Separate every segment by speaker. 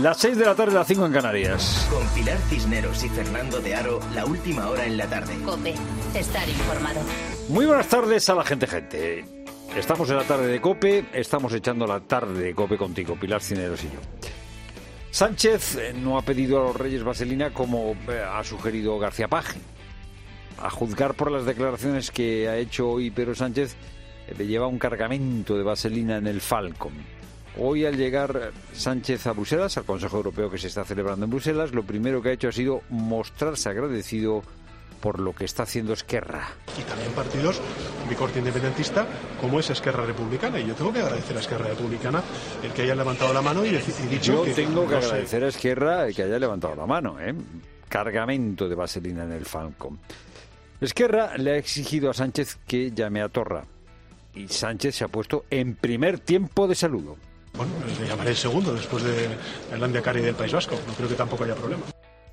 Speaker 1: Las 6 de la tarde, las 5 en Canarias.
Speaker 2: Con Pilar Cisneros y Fernando de Aro, la última hora en la tarde.
Speaker 3: COPE, estar informado.
Speaker 1: Muy buenas tardes a la gente. Estamos en la tarde de COPE, estamos echando la tarde de COPE contigo, Pilar Cisneros y yo. Sánchez no ha pedido a los Reyes vaselina como ha sugerido García Paje. A juzgar por las declaraciones que ha hecho hoy Pedro Sánchez, le lleva un cargamento de vaselina en el Falcon. Hoy, al llegar Sánchez a Bruselas, al Consejo Europeo que se está celebrando en Bruselas, lo primero que ha hecho ha sido mostrarse agradecido por lo que está haciendo Esquerra.
Speaker 4: Y también partidos de corte independentista como es Esquerra Republicana. Y yo tengo que agradecer a Esquerra Republicana el que haya levantado la mano y dicho que...
Speaker 1: Yo tengo que agradecer a Esquerra el que haya levantado la mano, Cargamento de vaselina en el Falcon. Esquerra le ha exigido a Sánchez que llame a Torra. Y Sánchez se ha puesto en primer tiempo de saludo.
Speaker 4: Bueno, le llamaré el segundo después de el Lehendakari del País Vasco. No creo que tampoco haya problema.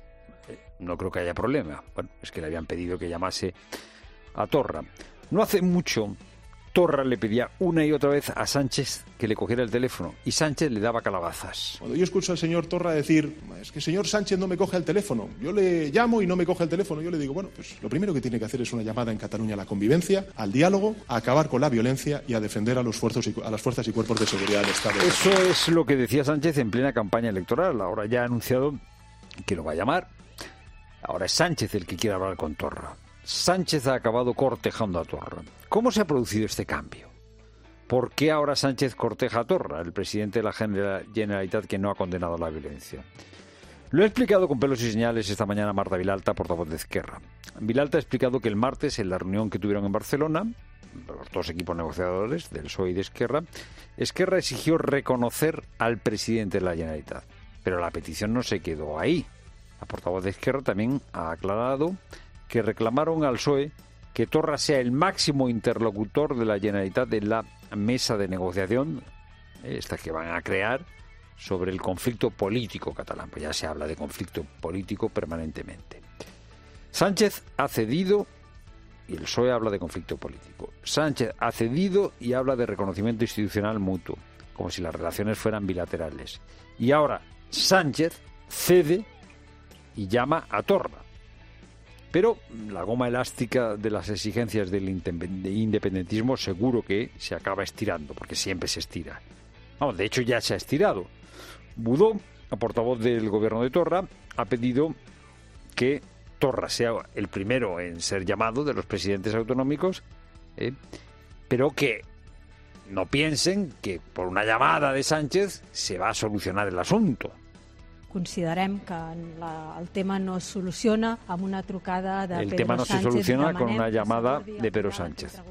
Speaker 1: No creo que haya problema. Bueno, es que le habían pedido que llamase a Torra. No hace mucho, Torra le pedía una y otra vez a Sánchez que le cogiera el teléfono y Sánchez le daba calabazas.
Speaker 4: Cuando yo escucho al señor Torra decir, es que el señor Sánchez no me coge el teléfono, yo le llamo y no me coge el teléfono, yo le digo, bueno, pues lo primero que tiene que hacer es una llamada en Cataluña a la convivencia, al diálogo, a acabar con la violencia y a defender a las fuerzas y cuerpos de seguridad del Estado.
Speaker 1: Eso es lo que decía Sánchez en plena campaña electoral. Ahora ya ha anunciado que lo va a llamar. Ahora es Sánchez el que quiere hablar con Torra. Sánchez ha acabado cortejando a Torra. ¿Cómo se ha producido este cambio? ¿Por qué ahora Sánchez corteja a Torra, el presidente de la Generalitat que no ha condenado la violencia? Lo ha explicado con pelos y señales esta mañana Marta Vilalta, portavoz de Esquerra. Vilalta ha explicado que el martes, en la reunión que tuvieron en Barcelona, los dos equipos negociadores, del PSOE y de Esquerra, Esquerra exigió reconocer al presidente de la Generalitat. Pero la petición no se quedó ahí. La portavoz de Esquerra también ha aclarado que reclamaron al PSOE que Torra sea el máximo interlocutor de la Generalitat de la mesa de negociación, esta que van a crear, sobre el conflicto político catalán. Pues ya se habla de conflicto político permanentemente. Sánchez ha cedido y el PSOE habla de conflicto político. Sánchez ha cedido y habla de reconocimiento institucional mutuo, como si las relaciones fueran bilaterales. Y ahora Sánchez cede y llama a Torra. Pero la goma elástica de las exigencias del independentismo seguro que se acaba estirando, porque siempre se estira. Vamos, de hecho ya se ha estirado. Budó, la portavoz del gobierno de Torra, ha pedido que Torra sea el primero en ser llamado de los presidentes autonómicos, pero que no piensen que por una llamada de Sánchez se va a solucionar el asunto.
Speaker 5: Considerem que el tema no es soluciona amb una trucada de Pedro Sánchez.
Speaker 1: El tema no se soluciona con una llamada de Pedro Sánchez,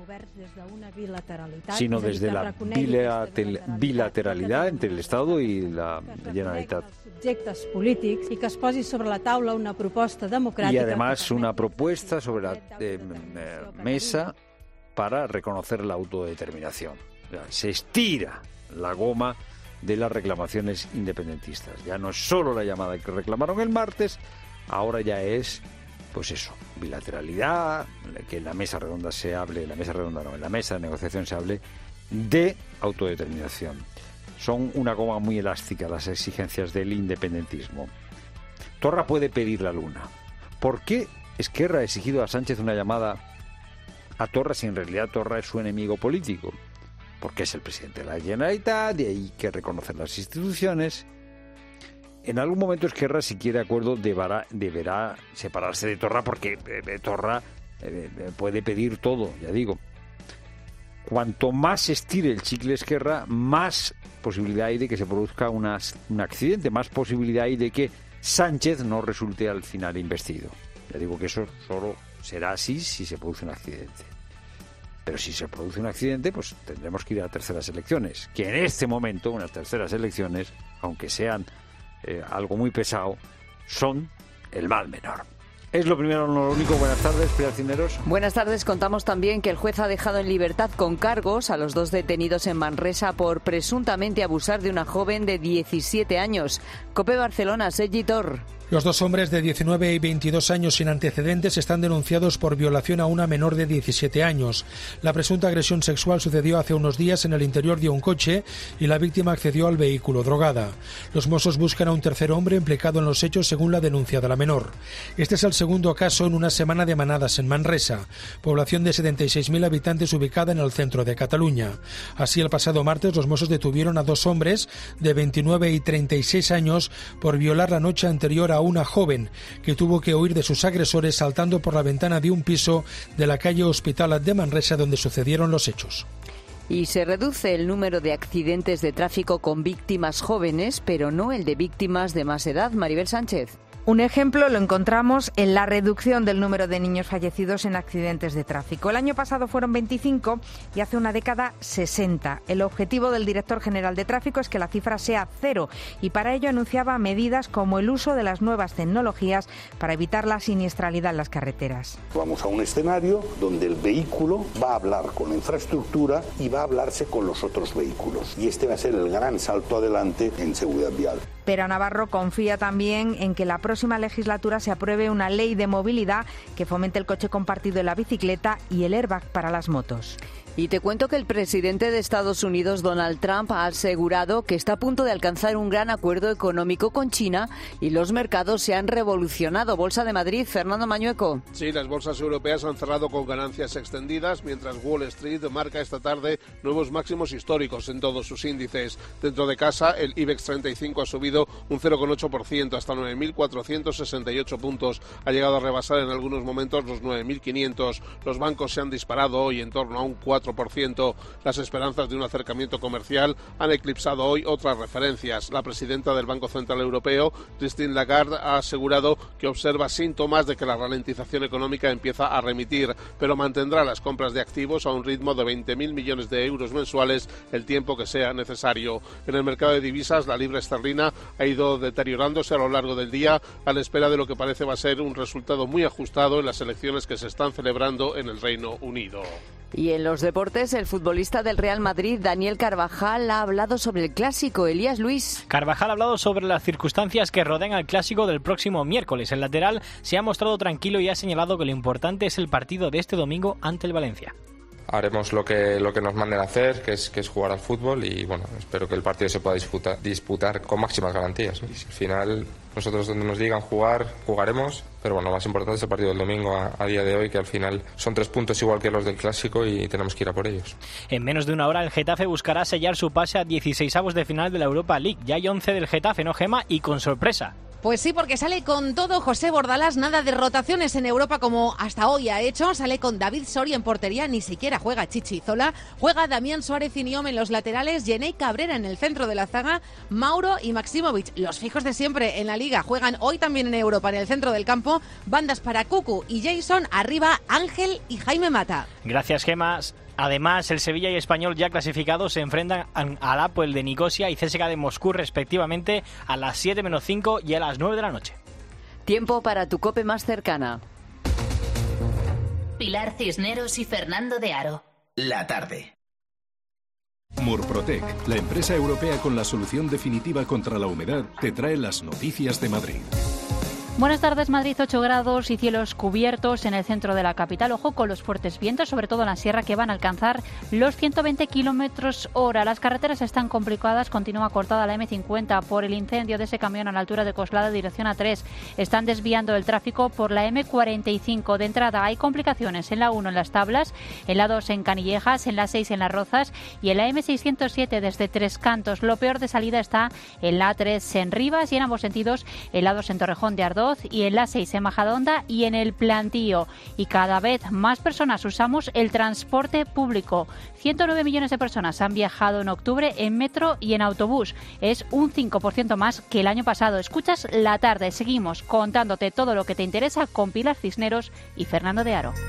Speaker 1: sino desde la bilateralidad entre el Estado y la Generalitat.
Speaker 5: Subjectes polítics i que es posi sobre la taula una proposta democràtica.
Speaker 1: Y además una propuesta sobre la mesa para reconocer la autodeterminación. O sea, se estira la goma de las reclamaciones independentistas. Ya no es solo la llamada que reclamaron el martes, ahora ya es, pues eso, bilateralidad, que en la mesa redonda se hable, en la mesa de negociación se hable de autodeterminación. Son una goma muy elástica las exigencias del independentismo. Torra puede pedir la luna. ¿Por qué Esquerra ha exigido a Sánchez una llamada a Torra si en realidad Torra es su enemigo político? Porque es el presidente de la Generalitat, de ahí que reconocer las instituciones. En algún momento Esquerra, si quiere acuerdo, deberá separarse de Torra, porque Torra puede pedir todo, ya digo. Cuanto más estire el chicle Esquerra, más posibilidad hay de que se produzca un accidente, más posibilidad hay de que Sánchez no resulte al final investido. Ya digo que eso solo será así si se produce un accidente. Pero si se produce un accidente, pues tendremos que ir a terceras elecciones. Que en este momento, unas terceras elecciones, aunque sean algo muy pesado, son el mal menor. Es lo primero, no lo único. Buenas tardes, Pilar Cisneros.
Speaker 6: Buenas tardes. Contamos también que el juez ha dejado en libertad con cargos a los dos detenidos en Manresa por presuntamente abusar de una joven de 17 años. COPE Barcelona, Sergi Tor.
Speaker 7: Los dos hombres de 19 y 22 años sin antecedentes están denunciados por violación a una menor de 17 años. La presunta agresión sexual sucedió hace unos días en el interior de un coche y la víctima accedió al vehículo drogada. Los Mossos buscan a un tercer hombre implicado en los hechos según la denuncia de la menor. Este es el segundo caso en una semana de manadas en Manresa, población de 76.000 habitantes ubicada en el centro de Cataluña. Así, el pasado martes los Mossos detuvieron a dos hombres de 29 y 36 años por violar la noche anterior a una joven que tuvo que huir de sus agresores saltando por la ventana de un piso de la calle Hospitalet de Manresa donde sucedieron los hechos.
Speaker 6: Y se reduce el número de accidentes de tráfico con víctimas jóvenes, pero no el de víctimas de más edad. Maribel Sánchez.
Speaker 8: Un ejemplo lo encontramos en la reducción del número de niños fallecidos en accidentes de tráfico. El año pasado fueron 25 y hace una década 60. El objetivo del director general de tráfico es que la cifra sea cero y para ello anunciaba medidas como el uso de las nuevas tecnologías para evitar la siniestralidad en las carreteras.
Speaker 9: Vamos a un escenario donde el vehículo va a hablar con la infraestructura y va a hablarse con los otros vehículos. Y este va a ser el gran salto adelante en seguridad vial.
Speaker 8: Pero Navarro confía también en que la próxima legislatura se apruebe una ley de movilidad que fomente el coche compartido y la bicicleta y el airbag para las motos.
Speaker 6: Y te cuento que el presidente de Estados Unidos, Donald Trump, ha asegurado que está a punto de alcanzar un gran acuerdo económico con China y los mercados se han revolucionado. Bolsa de Madrid, Fernando Mañueco.
Speaker 10: Sí, las bolsas europeas han cerrado con ganancias extendidas, mientras Wall Street marca esta tarde nuevos máximos históricos en todos sus índices. Dentro de casa, el IBEX 35 ha subido un 0,8% hasta 9.468 puntos. Ha llegado a rebasar en algunos momentos los 9.500. Los bancos se han disparado hoy en torno a un 4%. Las esperanzas de un acercamiento comercial han eclipsado hoy otras referencias. La presidenta del Banco Central Europeo, Christine Lagarde, ha asegurado que observa síntomas de que la ralentización económica empieza a remitir, pero mantendrá las compras de activos a un ritmo de 20.000 millones de euros mensuales el tiempo que sea necesario. En el mercado de divisas, la libra esterlina ha ido deteriorándose a lo largo del día a la espera de lo que parece va a ser un resultado muy ajustado en las elecciones que se están celebrando en el Reino Unido.
Speaker 6: Y en los deportes, el futbolista del Real Madrid, Daniel Carvajal, ha hablado sobre el Clásico. Elías Luis.
Speaker 11: Carvajal ha hablado sobre las circunstancias que rodean al Clásico del próximo miércoles. El lateral se ha mostrado tranquilo y ha señalado que lo importante es el partido de este domingo ante el Valencia.
Speaker 12: Haremos lo que nos manden a hacer, que es jugar al fútbol y bueno, espero que el partido se pueda disputar con máximas garantías, ¿no? Y si al final nosotros donde nos digan jugar, jugaremos, pero bueno, lo más importante es el partido del domingo a día de hoy, que al final son 3 puntos igual que los del Clásico y tenemos que ir a por ellos.
Speaker 11: En menos de una hora el Getafe buscará sellar su pase a 16avos de final de la Europa League. Ya hay 11 del Getafe, ¿no, Gema? Y con sorpresa.
Speaker 13: Pues sí, porque sale con todo José Bordalás, nada de rotaciones en Europa como hasta hoy ha hecho. Sale con David Soria en portería, ni siquiera juega Chichi Zola. Juega Damián Suárez y Niom en los laterales, Yeney Cabrera en el centro de la zaga, Mauro y Maximovic, los fijos de siempre en la Liga. Juegan hoy también en Europa, en el centro del campo. Bandas para Cucu y Jason, arriba Ángel y Jaime Mata.
Speaker 11: Gracias, Gemas. Además, el Sevilla y Español ya clasificados se enfrentan al Apoel de Nicosia y CSKA de Moscú respectivamente a las 7:05 y a las 9 de la noche.
Speaker 6: Tiempo para tu COPE más cercana.
Speaker 3: Pilar Cisneros y Fernando de Aro.
Speaker 2: La tarde.
Speaker 14: Murprotec, la empresa europea con la solución definitiva contra la humedad, te trae las noticias de Madrid.
Speaker 15: Buenas tardes, Madrid, 8 grados y cielos cubiertos en el centro de la capital. Ojo con los fuertes vientos, sobre todo en la sierra, que van a alcanzar los 120 kilómetros hora. Las carreteras están complicadas, continúa cortada la M50 por el incendio de ese camión a la altura de Coslada, dirección A3. Están desviando el tráfico por la M45. De entrada hay complicaciones en la 1 en Las Tablas, en la 2 en Canillejas, en la 6 en Las Rozas y en la M607 desde Tres Cantos. Lo peor de salida está en la A3 en Rivas y en ambos sentidos en la 2 en Torrejón de Ardoz y en la 6 en Majadahonda y en el Plantío. Y cada vez más personas usamos el transporte público. 109 millones de personas han viajado en octubre en metro y en autobús. Es un 5% más que el año pasado. Escuchas La Tarde. Seguimos contándote todo lo que te interesa con Pilar Cisneros y Fernando de Aro.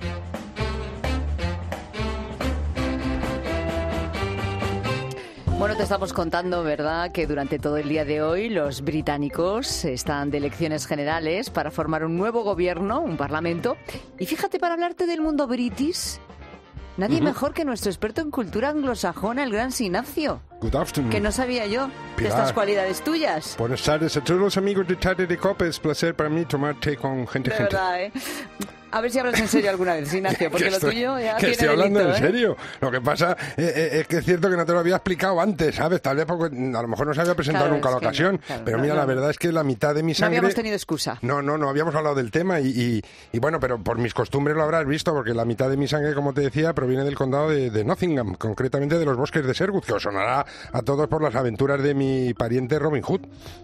Speaker 6: Bueno, Bueno, te estamos contando, ¿verdad?, que durante todo el día de hoy los británicos están de elecciones generales para formar un nuevo gobierno, un parlamento. Y fíjate, para hablarte del mundo british, nadie mejor que nuestro experto en cultura anglosajona, el gran Ignacio.
Speaker 16: Good afternoon.
Speaker 6: Que no sabía yo de
Speaker 16: Pilar.
Speaker 6: estas cualidades tuyas.
Speaker 16: Buenas tardes a todos los amigos de Tarde de Copa. Es placer para mí tomar té con gente.
Speaker 6: De verdad, ¿eh? A ver si hablas en serio alguna vez, Ignacio, porque lo tuyo ya tiene
Speaker 16: estoy hablando
Speaker 6: delito,
Speaker 16: en serio. Lo que pasa es que es cierto que no te lo había explicado antes, ¿sabes? Tal vez porque a lo mejor no se había presentado nunca la ocasión. Pero mira, la verdad es que la mitad de mi sangre...
Speaker 6: No habíamos tenido excusa.
Speaker 16: No habíamos hablado del tema y bueno, pero por mis costumbres lo habrás visto, porque la mitad de mi sangre, como te decía, proviene del condado de Nottingham, concretamente de los bosques de Sherwood, que os sonará a todos por las aventuras de mi pariente Robin Hood.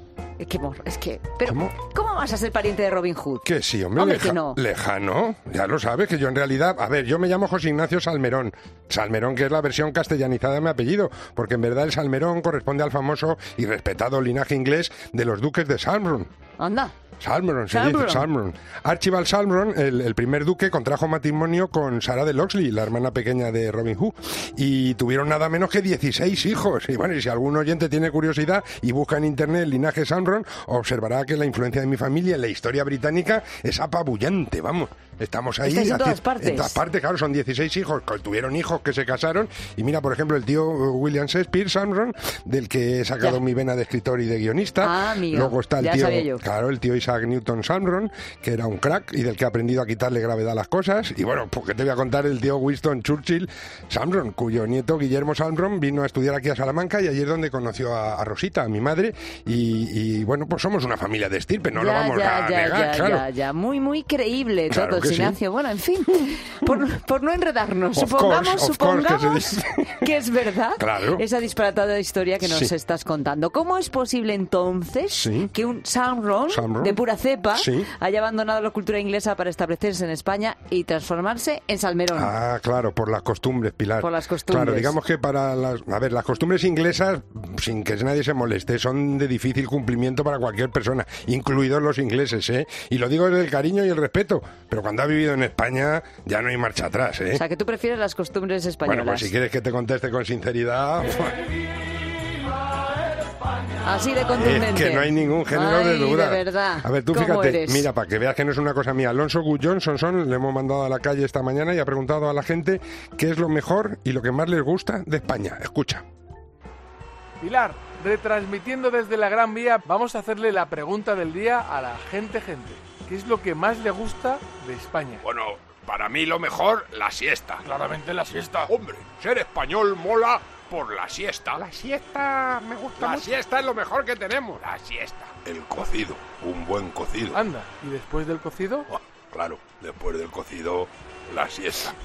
Speaker 6: Es que... Pero, ¿cómo vas a ser pariente de Robin Hood?
Speaker 16: Que sí, hombre,
Speaker 6: que no.
Speaker 16: Lejano. Ya lo sabes, que yo en realidad... A ver, yo me llamo José Ignacio Salmerón. Salmerón, que es la versión castellanizada de mi apellido, porque en verdad el Salmerón corresponde al famoso y respetado linaje inglés de los duques de Salmron.
Speaker 6: Anda.
Speaker 16: Salmron, se dice Salmron. Archibald Salmron, el primer duque, contrajo matrimonio con Sarah de Locksley, la hermana pequeña de Robin Hood, y tuvieron nada menos que 16 hijos. Y bueno, y si algún oyente tiene curiosidad y busca en internet el linaje Salmron, observará que la influencia de mi familia en la historia británica es apabullante, vamos. Estamos ahí.
Speaker 6: Estáis en todas partes.
Speaker 16: En todas partes, claro, son 16 hijos, tuvieron hijos que se casaron. Y mira, por ejemplo, el tío William Shakespeare Salmron, del que he sacado mi vena de escritor y de guionista.
Speaker 6: Amigo.
Speaker 16: Luego está el
Speaker 6: Ya
Speaker 16: tío,
Speaker 6: sabía yo.
Speaker 16: claro, el tío Isaac Newton Salmron, que era un crack y del que he aprendido a quitarle gravedad a las cosas. Y bueno, pues que te voy a contar el tío Winston Churchill Salmron, cuyo nieto Guillermo Salmron vino a estudiar aquí a Salamanca y allí es donde conoció a Rosita, a mi madre. Y bueno, pues somos una familia de estirpe, no lo vamos a negar, claro.
Speaker 6: Ya, muy creíble
Speaker 16: Claro
Speaker 6: todo,
Speaker 16: que sí.
Speaker 6: Ignacio. Bueno, en fin, por no enredarnos,
Speaker 16: Of
Speaker 6: supongamos
Speaker 16: course,
Speaker 6: que es verdad
Speaker 16: Claro.
Speaker 6: esa disparatada historia que nos
Speaker 16: Sí.
Speaker 6: estás contando. ¿Cómo es posible entonces que un Salmron de pura cepa
Speaker 16: Sí.
Speaker 6: haya abandonado la cultura inglesa para establecerse en España y transformarse en Salmerón?
Speaker 16: Ah, claro, por las costumbres, Pilar.
Speaker 6: Por las costumbres.
Speaker 16: Claro, digamos que para las costumbres inglesas, sin que nadie se moleste, son de difícil cumplimiento para cualquier persona, incluidos los ingleses, ¿eh? Y lo digo desde el cariño y el respeto, pero cuando ha vivido en España ya no hay marcha atrás, ¿eh?
Speaker 6: O sea, que tú prefieres las costumbres españolas.
Speaker 16: Bueno, pues si quieres que te conteste con sinceridad...
Speaker 6: Así de contundente.
Speaker 16: Es que no hay ningún género de duda.
Speaker 6: De verdad.
Speaker 16: A ver, tú
Speaker 6: ¿Cómo
Speaker 16: fíjate,
Speaker 6: eres?
Speaker 16: mira, para que veas que no es una cosa mía. Alonso Gullón Sonson le hemos mandado a la calle esta mañana y ha preguntado a la gente qué es lo mejor y lo que más les gusta de España. Escucha.
Speaker 17: Pilar, retransmitiendo desde la Gran Vía, vamos a hacerle la pregunta del día a la gente. ¿Qué es lo que más le gusta de España?
Speaker 18: Bueno, para mí lo mejor, la siesta.
Speaker 17: Claramente la siesta.
Speaker 18: Hombre, ser español mola por la siesta.
Speaker 17: La siesta me gusta
Speaker 18: La
Speaker 17: mucho.
Speaker 18: siesta es lo mejor que tenemos. La siesta.
Speaker 9: El cocido, un buen cocido.
Speaker 17: Anda, ¿y después del cocido?
Speaker 9: Claro, después del cocido, la siesta.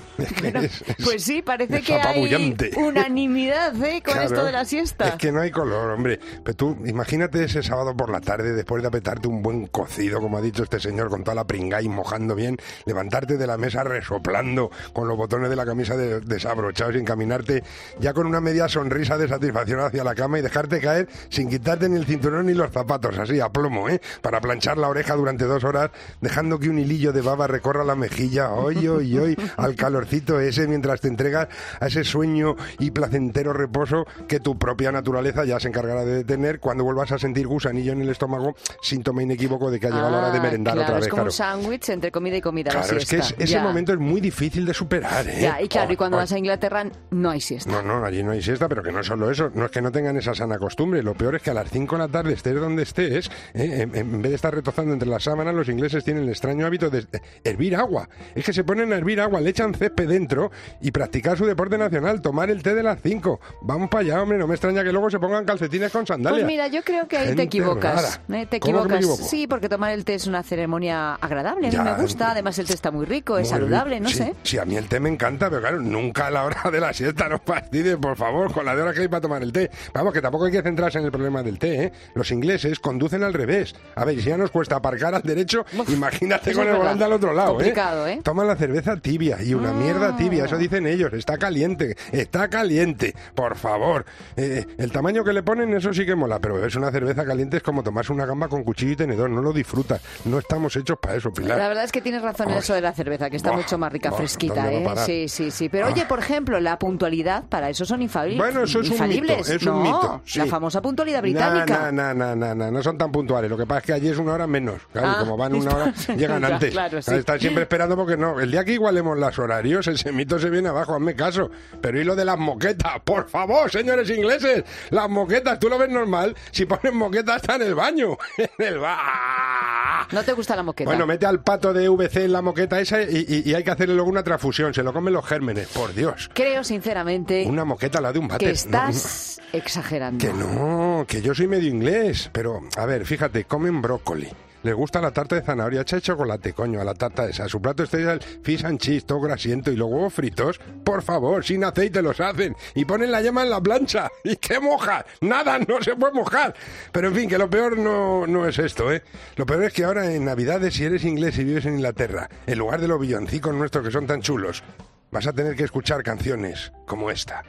Speaker 6: Pues sí, parece
Speaker 16: es
Speaker 6: que hay
Speaker 16: apabullante.
Speaker 6: unanimidad con
Speaker 16: Claro,
Speaker 6: esto de la siesta.
Speaker 16: Es que no hay color, hombre. Pero tú, imagínate ese sábado por la tarde, después de apretarte un buen cocido, como ha dicho este señor, con toda la pringá y mojando bien, levantarte de la mesa resoplando con los botones de la camisa desabrochados y encaminarte ya con una media sonrisa de satisfacción hacia la cama y dejarte caer sin quitarte ni el cinturón ni los zapatos, así a plomo, ¿eh? Para planchar la oreja durante 2 horas, dejando que un hilillo de baba recorra la mejilla, hoy, al calorcito ese, mientras te entregas a ese sueño y placentero reposo que tu propia naturaleza ya se encargará de detener cuando vuelvas a sentir gusanillo en el estómago, síntoma inequívoco de que ha llegado la hora de merendar
Speaker 6: claro,
Speaker 16: otra vez.
Speaker 6: Es como un sándwich entre comida y comida.
Speaker 16: Claro,
Speaker 6: la
Speaker 16: es que
Speaker 6: siesta.
Speaker 16: ese momento es muy difícil de superar, ¿eh?
Speaker 6: Ya, y claro, y cuando vas a Inglaterra no hay siesta.
Speaker 16: No, allí no hay siesta, pero que no solo eso, no es que no tengan esa sana costumbre, lo peor es que a las 5 de la tarde, estés donde estés, en vez de estar retozando entre las sábanas, los ingleses tienen el extraño hábito de hervir agua. Es que se ponen a hervir agua, le echan césped dentro y practicar su deporte nacional, tomar el té de las 5. Vamos para allá, hombre, no me extraña que luego se pongan calcetines con sandalias.
Speaker 6: Pues mira, yo creo que ahí
Speaker 16: Gente
Speaker 6: te equivocas.
Speaker 16: rara.
Speaker 6: Te
Speaker 16: ¿Cómo que me
Speaker 6: equivocas.
Speaker 16: equivoco?
Speaker 6: Sí, porque tomar el té es una ceremonia agradable, a
Speaker 16: Ya,
Speaker 6: mí me gusta, además el té está muy rico, es
Speaker 16: Muy
Speaker 6: saludable,
Speaker 16: rico.
Speaker 6: no
Speaker 16: Sí,
Speaker 6: sé.
Speaker 16: Sí, a mí el té me encanta, pero claro, nunca a la hora de la siesta, no fastidies, por favor, con la de hora que hay para tomar el té. Vamos, que tampoco hay que centrarse en el problema del té, ¿eh? Los ingleses conducen al revés. A ver, si ya nos cuesta aparcar al derecho, imagínate
Speaker 6: eso
Speaker 16: con
Speaker 6: es
Speaker 16: el
Speaker 6: verdad.
Speaker 16: volante al otro lado,
Speaker 6: Complicado, ¿eh?
Speaker 16: Toman la cerveza tibia y una mierda tibia, eso dicen ellos. Está caliente, por favor. El tamaño que le ponen, eso sí que mola, pero beberse una cerveza caliente es como tomarse una gamba con cuchillo y tenedor, no lo disfrutas. No estamos hechos para eso, Pilar.
Speaker 6: La verdad es que tienes razón en eso de la cerveza, que está mucho más rica fresquita, ¿eh? Sí. Pero oye, por ejemplo, la puntualidad, para eso son infalibles.
Speaker 16: Bueno, eso es un mito, un mito. Sí.
Speaker 6: La famosa puntualidad británica.
Speaker 16: No son tan puntuales. Lo que pasa es que allí es una hora menos. Claro, como van una hora, llegan antes.
Speaker 6: Claro, sí.
Speaker 16: Están siempre esperando porque no. El día que igualemos los horarios, ese mito se viene abajo, hazme caso. Pero ¿y lo de las moquetas? Por favor, señores ingleses, las moquetas, ¿tú lo ves normal? Si ponen moquetas está en el baño.
Speaker 6: ¿No te gusta la moqueta?
Speaker 16: Bueno, mete al pato de VC en la moqueta esa y hay que hacerle luego una transfusión. Se lo comen los gérmenes, por Dios.
Speaker 6: Creo, sinceramente...
Speaker 16: Una moqueta, la de un váter.
Speaker 6: Que estás exagerando.
Speaker 16: Que no, que yo soy medio inglés. Pero, a ver, fíjate, comen brócoli. Les gusta la tarta de zanahoria hecha de chocolate, coño, a la tarta esa. Su plato estrella es el fish and cheese, todo grasiento. Y los huevos fritos, por favor, sin aceite los hacen. Y ponen la yema en la plancha. ¿Y qué moja? Nada, no se puede mojar. Pero en fin, que lo peor no es esto, ¿eh? Lo peor es que ahora en Navidades, si eres inglés y vives en Inglaterra, en lugar de los villancicos nuestros que son tan chulos, vas a tener que escuchar canciones como esta.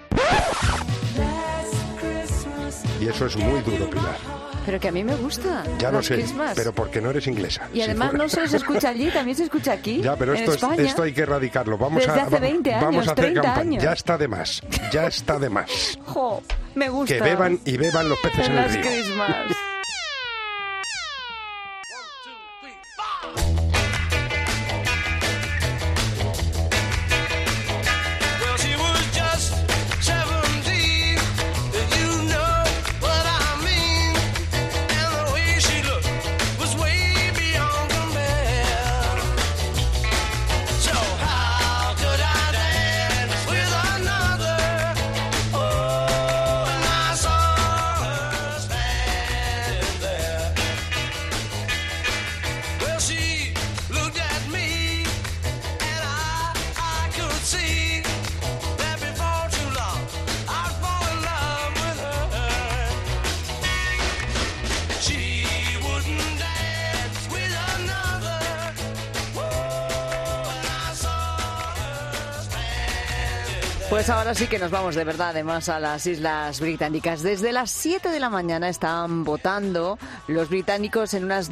Speaker 16: Y eso es muy duro, Pilar.
Speaker 6: Pero que a mí me gusta.
Speaker 16: Ya lo sé,
Speaker 6: Christmas.
Speaker 16: pero porque no eres inglesa.
Speaker 6: Y además no solo se escucha allí, también se escucha aquí.
Speaker 16: Ya, pero esto hay que erradicarlo.
Speaker 6: Desde hace 20 años,
Speaker 16: vamos a hacer
Speaker 6: 30
Speaker 16: campaña.
Speaker 6: años.
Speaker 16: Ya está de más. Ya está de más.
Speaker 6: Jo, me gusta.
Speaker 16: Que beban y beban los peces en el río.
Speaker 6: Christmas. Pues ahora sí que nos vamos de verdad además a las Islas Británicas. Desde las 7 de la mañana están votando los británicos en unas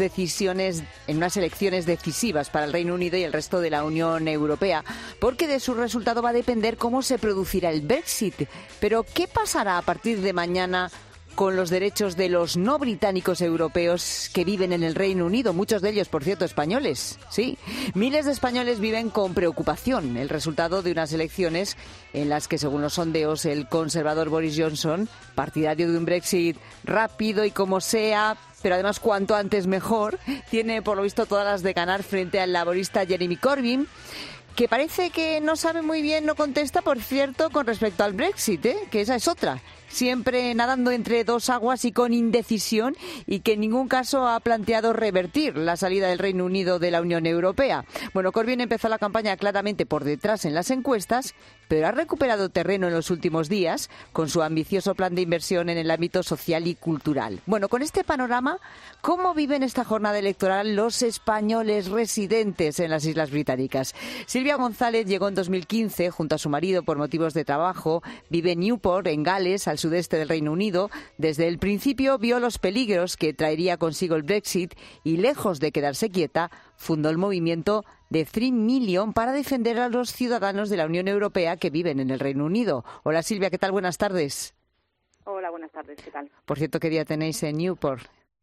Speaker 6: elecciones decisivas para el Reino Unido y el resto de la Unión Europea, porque de su resultado va a depender cómo se producirá el Brexit. Pero ¿qué pasará a partir de mañana con los derechos de los no británicos europeos que viven en el Reino Unido? Muchos de ellos, por cierto, españoles. Sí, miles de españoles viven con preocupación el resultado de unas elecciones en las que, según los sondeos, el conservador Boris Johnson, partidario de un Brexit rápido y como sea, pero además cuanto antes mejor, tiene por lo visto todas las de ganar frente al laborista Jeremy Corbyn, que parece que no sabe muy bien, no contesta, por cierto, con respecto al Brexit, que esa es otra. Siempre nadando entre dos aguas y con indecisión, y que en ningún caso ha planteado revertir la salida del Reino Unido de la Unión Europea. Bueno, Corbyn empezó la campaña claramente por detrás en las encuestas, pero ha recuperado terreno en los últimos días con su ambicioso plan de inversión en el ámbito social y cultural. Bueno, con este panorama, ¿cómo viven esta jornada electoral los españoles residentes en las Islas Británicas? Silvia González llegó en 2015 junto a su marido por motivos de trabajo. Vive en Newport, en Gales, al sudeste del Reino Unido. Desde el principio vio los peligros que traería consigo el Brexit y, lejos de quedarse quieta, fundó el movimiento de 3 Million para defender a los ciudadanos de la Unión Europea que viven en el Reino Unido. Hola Silvia, ¿qué tal? Buenas tardes.
Speaker 19: Hola, buenas tardes, ¿qué tal?
Speaker 6: Por cierto, ¿qué día tenéis en Newport?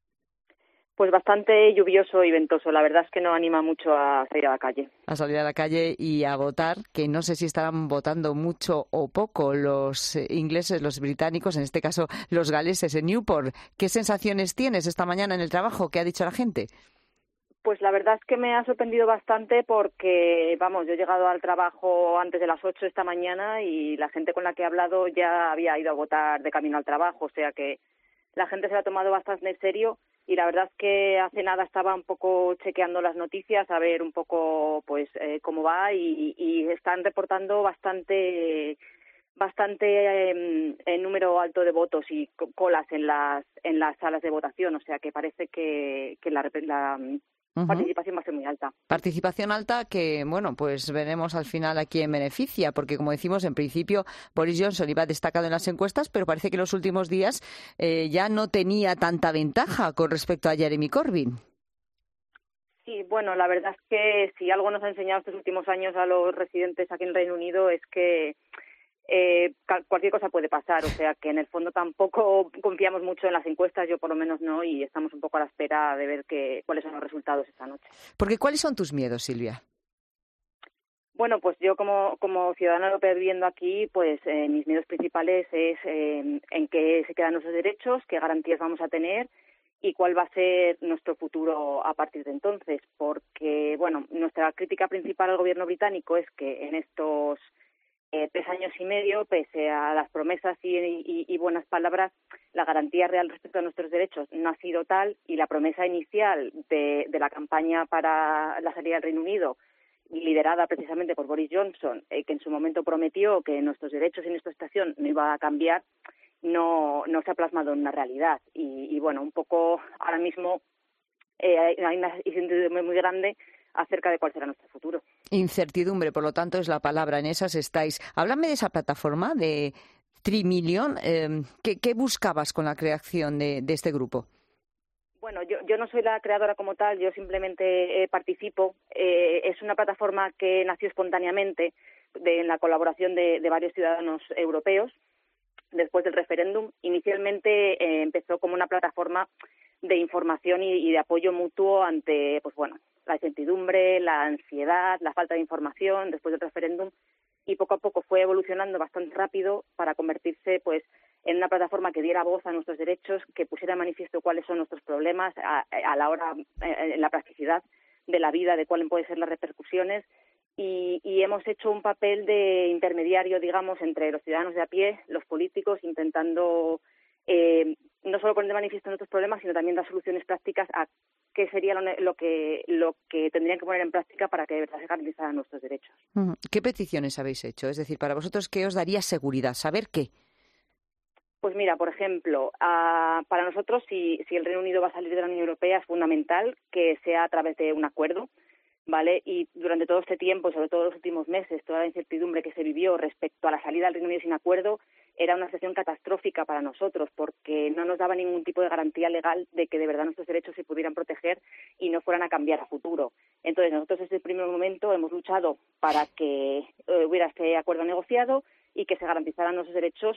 Speaker 19: Pues bastante lluvioso y ventoso. La verdad es que no anima mucho a salir a la calle.
Speaker 6: A salir a la calle y a votar, que no sé si estarán votando mucho o poco los ingleses, los británicos, en este caso los galeses en Newport. ¿Qué sensaciones tienes esta mañana en el trabajo? ¿Qué ha dicho la gente?
Speaker 19: Pues la verdad es que me ha sorprendido bastante porque, vamos, yo he llegado al trabajo antes de las 8 esta mañana y la gente con la que he hablado ya había ido a votar de camino al trabajo. O sea que la gente se lo ha tomado bastante en serio. Y la verdad es que hace nada estaba un poco chequeando las noticias a ver un poco pues cómo va y están reportando bastante número alto de votos y colas en las salas de votación, o sea que parece que participación va a ser muy alta.
Speaker 6: Participación alta que, bueno, pues veremos al final a quién beneficia, porque como decimos, en principio Boris Johnson iba destacado en las encuestas, pero parece que en los últimos días ya no tenía tanta ventaja con respecto a Jeremy Corbyn.
Speaker 19: Sí, bueno, la verdad es que si algo nos ha enseñado estos últimos años a los residentes aquí en el Reino Unido es que cualquier cosa puede pasar, o sea que en el fondo tampoco confiamos mucho en las encuestas, yo por lo menos no, y estamos un poco a la espera de ver cuáles son los resultados esta noche.
Speaker 6: Porque ¿cuáles son tus miedos, Silvia?
Speaker 19: Bueno, pues yo como ciudadana europea viviendo aquí, pues mis miedos principales es en qué se quedan nuestros derechos, qué garantías vamos a tener y cuál va a ser nuestro futuro a partir de entonces, porque, bueno, nuestra crítica principal al gobierno británico es que en estos 3 años y medio, pese a las promesas y buenas palabras, la garantía real respecto a nuestros derechos no ha sido tal y la promesa inicial de la campaña para la salida del Reino Unido, liderada precisamente por Boris Johnson, que en su momento prometió que nuestros derechos y nuestra situación no iba a cambiar, no se ha plasmado en una realidad. Y bueno, un poco ahora mismo hay una incertidumbre muy grande acerca de cuál será nuestro futuro.
Speaker 6: Incertidumbre, por lo tanto, es la palabra. En esas estáis. Háblame de esa plataforma de 3 Million. ¿Qué buscabas con la creación de este grupo?
Speaker 19: Bueno, yo no soy la creadora como tal, yo simplemente participo. Es una plataforma que nació espontáneamente en la colaboración de varios ciudadanos europeos después del referéndum. Inicialmente empezó como una plataforma de información y de apoyo mutuo ante, pues bueno, la incertidumbre, la ansiedad, la falta de información después del referéndum, y poco a poco fue evolucionando bastante rápido para convertirse pues en una plataforma que diera voz a nuestros derechos, que pusiera de manifiesto cuáles son nuestros problemas a la hora, en la practicidad de la vida, de cuáles pueden ser las repercusiones, y hemos hecho un papel de intermediario, digamos, entre los ciudadanos de a pie, los políticos, intentando no solo poner de manifiesto nuestros problemas, sino también dar soluciones prácticas a qué sería lo que tendrían que poner en práctica para que de verdad se garantizaran nuestros derechos.
Speaker 6: ¿Qué peticiones habéis hecho? Es decir, para vosotros, ¿qué os daría seguridad? ¿Saber qué?
Speaker 19: Pues mira, por ejemplo, para nosotros, si el Reino Unido va a salir de la Unión Europea, es fundamental que sea a través de un acuerdo, ¿vale? Y durante todo este tiempo, sobre todo los últimos meses, toda la incertidumbre que se vivió respecto a la salida del Reino Unido sin acuerdo era una situación catastrófica para nosotros, porque no nos daba ningún tipo de garantía legal de que de verdad nuestros derechos se pudieran proteger y no fueran a cambiar a futuro. Entonces, nosotros desde el primer momento hemos luchado para que hubiera este acuerdo negociado y que se garantizaran nuestros derechos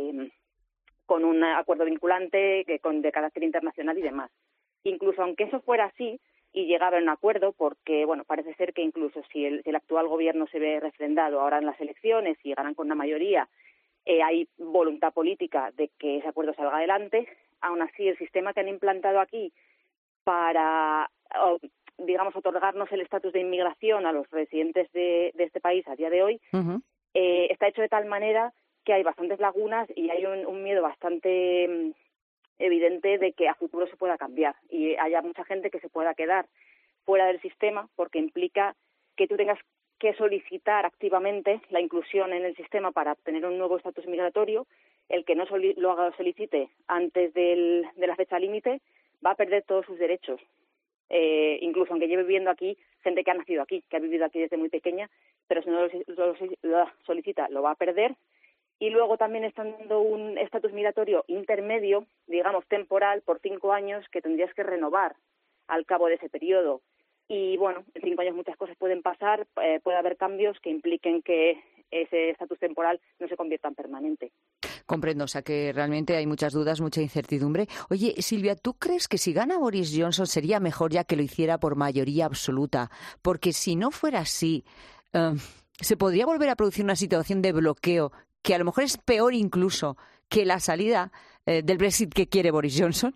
Speaker 19: con un acuerdo vinculante de carácter internacional y demás. Incluso aunque eso fuera así y llegara a un acuerdo, porque bueno, parece ser que incluso si el actual gobierno se ve refrendado ahora en las elecciones y ganan con una mayoría, hay voluntad política de que ese acuerdo salga adelante. Aún así, el sistema que han implantado aquí para, digamos, otorgarnos el estatus de inmigración a los residentes de este país a día de hoy, está hecho de tal manera que hay bastantes lagunas y hay un miedo bastante evidente de que a futuro se pueda cambiar y haya mucha gente que se pueda quedar fuera del sistema, porque implica que tú tengas que solicitar activamente la inclusión en el sistema para obtener un nuevo estatus migratorio. El que no lo solicite antes de la fecha límite va a perder todos sus derechos. Incluso aunque lleve viviendo aquí, gente que ha nacido aquí, que ha vivido aquí desde muy pequeña, pero si no lo solicita, lo va a perder. Y luego también están dando un estatus migratorio intermedio, digamos temporal, por 5 años, que tendrías que renovar al cabo de ese periodo. Y bueno, en 5 años muchas cosas pueden pasar, puede haber cambios que impliquen que ese estatus temporal no se convierta en permanente.
Speaker 6: Comprendo, o sea que realmente hay muchas dudas, mucha incertidumbre. Oye, Silvia, ¿tú crees que si gana Boris Johnson sería mejor ya que lo hiciera por mayoría absoluta? Porque si no fuera así, ¿se podría volver a producir una situación de bloqueo que a lo mejor es peor incluso que la salida del Brexit que quiere Boris Johnson?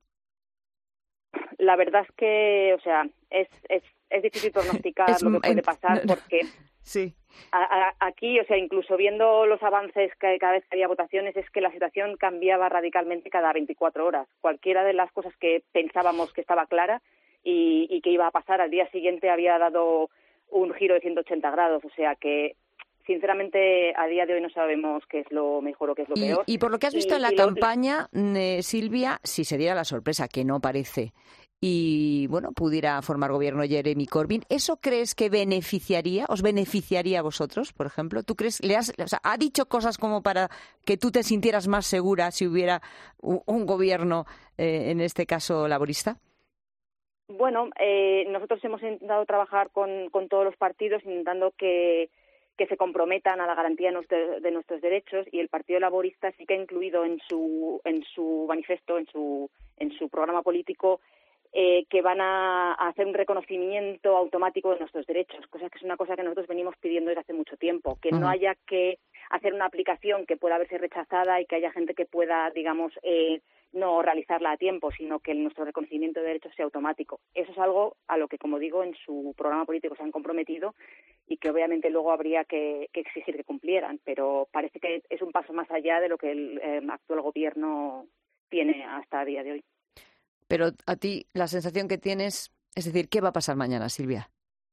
Speaker 19: La verdad es que, o sea, es difícil pronosticar lo que puede pasar porque
Speaker 6: sí.
Speaker 19: Aquí, o sea, incluso viendo los avances que cada vez que había votaciones, es que la situación cambiaba radicalmente cada 24 horas. Cualquiera de las cosas que pensábamos que estaba clara y que iba a pasar al día siguiente había dado un giro de 180 grados. O sea que sinceramente, a día de hoy no sabemos qué es lo mejor o qué es lo peor.
Speaker 6: Y por lo que has visto en la campaña, Silvia, si se diera la sorpresa, que no parece, y bueno, pudiera formar gobierno Jeremy Corbyn, ¿eso crees que os beneficiaría a vosotros, por ejemplo? ¿Tú crees, ha dicho cosas como para que tú te sintieras más segura si hubiera un gobierno, en este caso, laborista?
Speaker 19: Bueno, nosotros hemos intentado trabajar con todos los partidos, intentando que se comprometan a la garantía de nuestros derechos, y el Partido Laborista sí que ha incluido en su manifiesto, en su programa político, que van a hacer un reconocimiento automático de nuestros derechos, cosa que es una cosa que nosotros venimos pidiendo desde hace mucho tiempo, que no haya que hacer una aplicación que pueda verse rechazada y que haya gente que pueda, digamos, no realizarla a tiempo, sino que nuestro reconocimiento de derechos sea automático. Eso es algo a lo que, como digo, en su programa político se han comprometido y que obviamente luego habría que exigir que cumplieran, pero parece que es un paso más allá de lo que el actual gobierno tiene hasta el día de hoy.
Speaker 6: Pero a ti, la sensación que tienes, es decir, ¿qué va a pasar mañana, Silvia?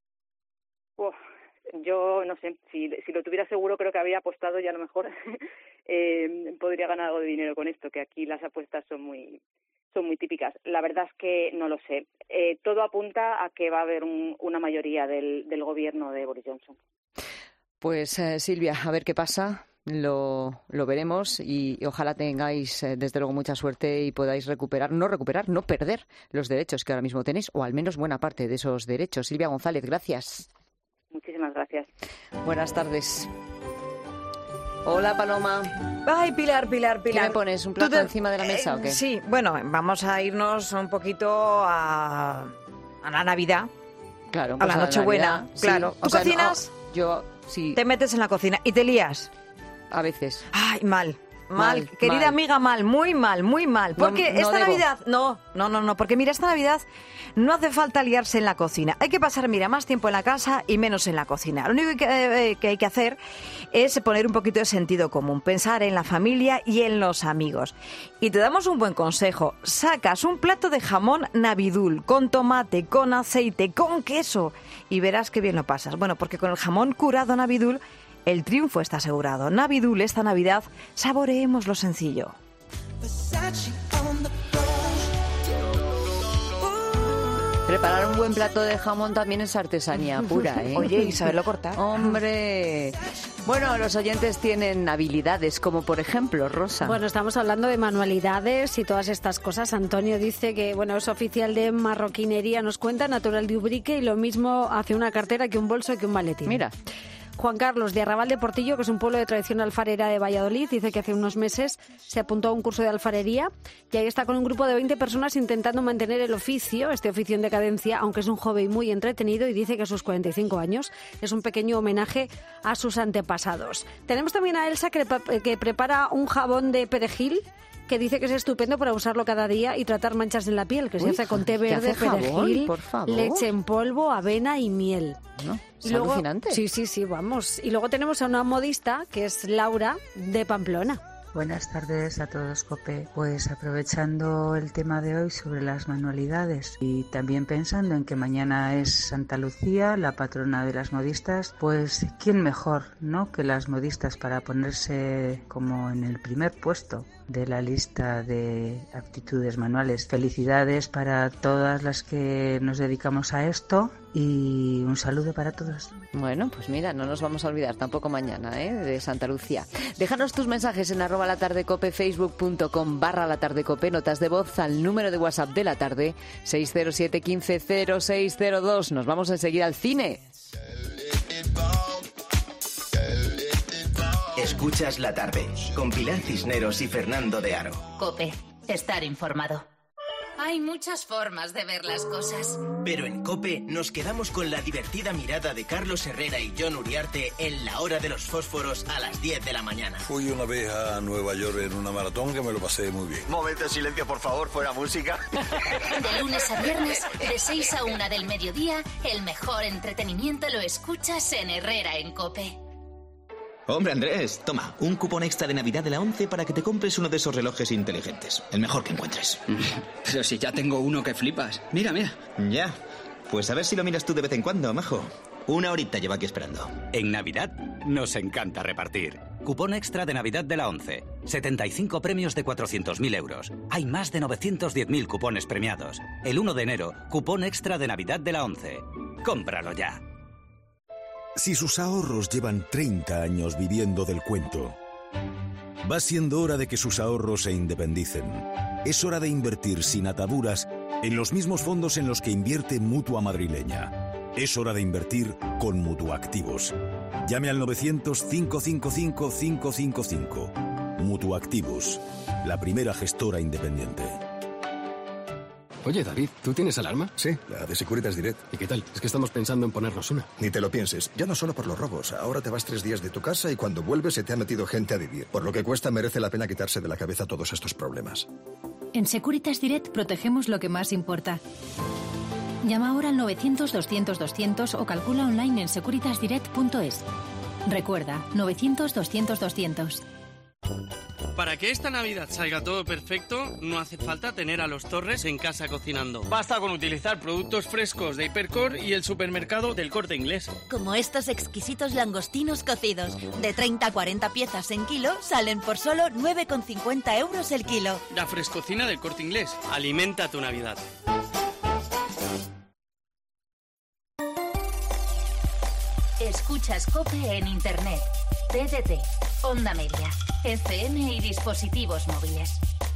Speaker 19: Yo no sé, si lo tuviera seguro creo que habría apostado y a lo mejor podría ganar algo de dinero con esto, que aquí las apuestas son muy típicas. La verdad es que no lo sé. Todo apunta a que va a haber una mayoría del gobierno de Boris Johnson.
Speaker 6: Pues Silvia, a ver qué pasa. Lo veremos y ojalá tengáis desde luego mucha suerte y podáis no perder los derechos que ahora mismo tenéis, o al menos buena parte de esos derechos. Silvia González, gracias.
Speaker 19: Muchísimas gracias.
Speaker 6: Buenas tardes. Hola, Paloma.
Speaker 8: Ay, Pilar.
Speaker 6: ¿Qué me pones? ¿Un plato encima de la mesa o qué?
Speaker 8: Sí, bueno, vamos a irnos un poquito a la Navidad.
Speaker 6: Claro,
Speaker 8: a la Nochebuena. Claro.
Speaker 6: Sí.
Speaker 8: ¿Tú cocinas?
Speaker 6: Yo sí.
Speaker 8: Te metes en la cocina y te lías.
Speaker 6: A veces.
Speaker 8: Ay, mal. Querida amiga, muy mal. Porque esta Navidad... No, porque mira, esta Navidad no hace falta liarse en la cocina. Hay que pasar, más tiempo en la casa y menos en la cocina. Lo único que hay que hacer es poner un poquito de sentido común, pensar en la familia y en los amigos. Y te damos un buen consejo. Sacas un plato de jamón Navidul, con tomate, con aceite, con queso, y verás qué bien lo pasas. Bueno, porque con el jamón curado Navidul el triunfo está asegurado. Navidul, esta Navidad, saboreemos lo sencillo.
Speaker 6: Preparar un buen plato de jamón también es artesanía pura, ¿eh?
Speaker 8: Oye, y saberlo cortar.
Speaker 6: ¡Hombre! Bueno, los oyentes tienen habilidades, como por ejemplo, Rosa.
Speaker 5: Bueno, estamos hablando de manualidades y todas estas cosas. Antonio dice que, es oficial de marroquinería, nos cuenta, natural de Ubrique, y lo mismo hace una cartera que un bolso y que un maletín.
Speaker 6: Mira.
Speaker 5: Juan Carlos, de Arrabal de Portillo, que es un pueblo de tradición alfarera de Valladolid, dice que hace unos meses se apuntó a un curso de alfarería y ahí está con un grupo de 20 personas intentando mantener el oficio, este oficio en decadencia, aunque es un hobby muy entretenido, y dice que a sus 45 años es un pequeño homenaje a sus antepasados. Tenemos también a Elsa, que prepara un jabón de perejil, que dice que es estupendo para usarlo cada día y tratar manchas en la piel, que se hace con té verde, perejil, leche en polvo, avena y miel.
Speaker 6: No, es alucinante.
Speaker 5: Sí, vamos. Y luego tenemos a una modista, que es Laura, de Pamplona.
Speaker 20: Buenas tardes a todos, COPE. Pues aprovechando el tema de hoy sobre las manualidades y también pensando en que mañana es Santa Lucía, la patrona de las modistas, pues ¿quién mejor, no, que las modistas para ponerse como en el primer puesto de la lista de aptitudes manuales? Felicidades para todas las que nos dedicamos a esto y un saludo para todos.
Speaker 6: Bueno, pues mira, no nos vamos a olvidar tampoco mañana, de Santa Lucía. Déjanos tus mensajes en @latardecope, facebook.com/latardecope, notas de voz al número de WhatsApp de la tarde 607 15 0602. Nos vamos enseguida al cine.
Speaker 2: Escuchas La Tarde, con Pilar Cisneros y Fernando de Aro.
Speaker 3: COPE, estar informado. Hay muchas formas de ver las cosas.
Speaker 2: Pero en COPE nos quedamos con la divertida mirada de Carlos Herrera y John Uriarte en La Hora de los Fósforos a las 10 de la mañana.
Speaker 21: Fui una vez a Nueva York en una maratón que me lo pasé muy bien.
Speaker 22: Momento de silencio, por favor, fuera música.
Speaker 3: De lunes a viernes, de 6 a 1 del mediodía, el mejor entretenimiento lo escuchas en Herrera en COPE.
Speaker 23: Hombre, Andrés, toma, un cupón extra de Navidad de la 11 para que te compres uno de esos relojes inteligentes. El mejor que encuentres.
Speaker 24: Pero si ya tengo uno que flipas. Mira.
Speaker 23: Ya. Pues a ver si lo miras tú de vez en cuando, majo. Una horita lleva aquí esperando.
Speaker 24: En Navidad,
Speaker 1: Nos encanta repartir. Cupón extra de Navidad de la ONCE. 75 premios de 400.000 euros. Hay más de 910.000 cupones premiados. El 1 de enero, cupón extra de Navidad de la ONCE. Cómpralo ya.
Speaker 4: Si sus ahorros llevan 30 años viviendo del cuento, va siendo hora de que sus ahorros se independicen. Es hora de invertir sin ataduras en los mismos fondos en los que invierte Mutua Madrileña. Es hora de invertir con Mutuactivos. Llame al 900-555-555. Mutuactivos, la primera gestora independiente.
Speaker 7: Oye, David, ¿tú tienes alarma?
Speaker 10: Sí, la de Securitas Direct.
Speaker 7: ¿Y qué tal? Es que estamos pensando en ponernos una.
Speaker 10: Ni te lo pienses, ya no solo por los robos. Ahora te vas 3 días de tu casa y cuando vuelves se te ha metido gente a vivir. Por lo que cuesta, merece la pena quitarse de la cabeza todos estos problemas.
Speaker 25: En Securitas Direct protegemos lo que más importa. Llama ahora al 900-200-200 o calcula online en securitasdirect.es. Recuerda, 900-200-200.
Speaker 26: Para que esta Navidad salga todo perfecto, no hace falta tener a los Torres en casa cocinando. Basta con utilizar productos frescos de Hipercor y el supermercado del Corte Inglés.
Speaker 27: Como estos exquisitos langostinos cocidos. De 30 a 40 piezas en kilo, salen por solo 9,50 euros el kilo.
Speaker 26: La frescocina del Corte Inglés. Alimenta tu Navidad.
Speaker 3: Escuchas COPE en Internet, TDT, Onda Media, FM y dispositivos móviles.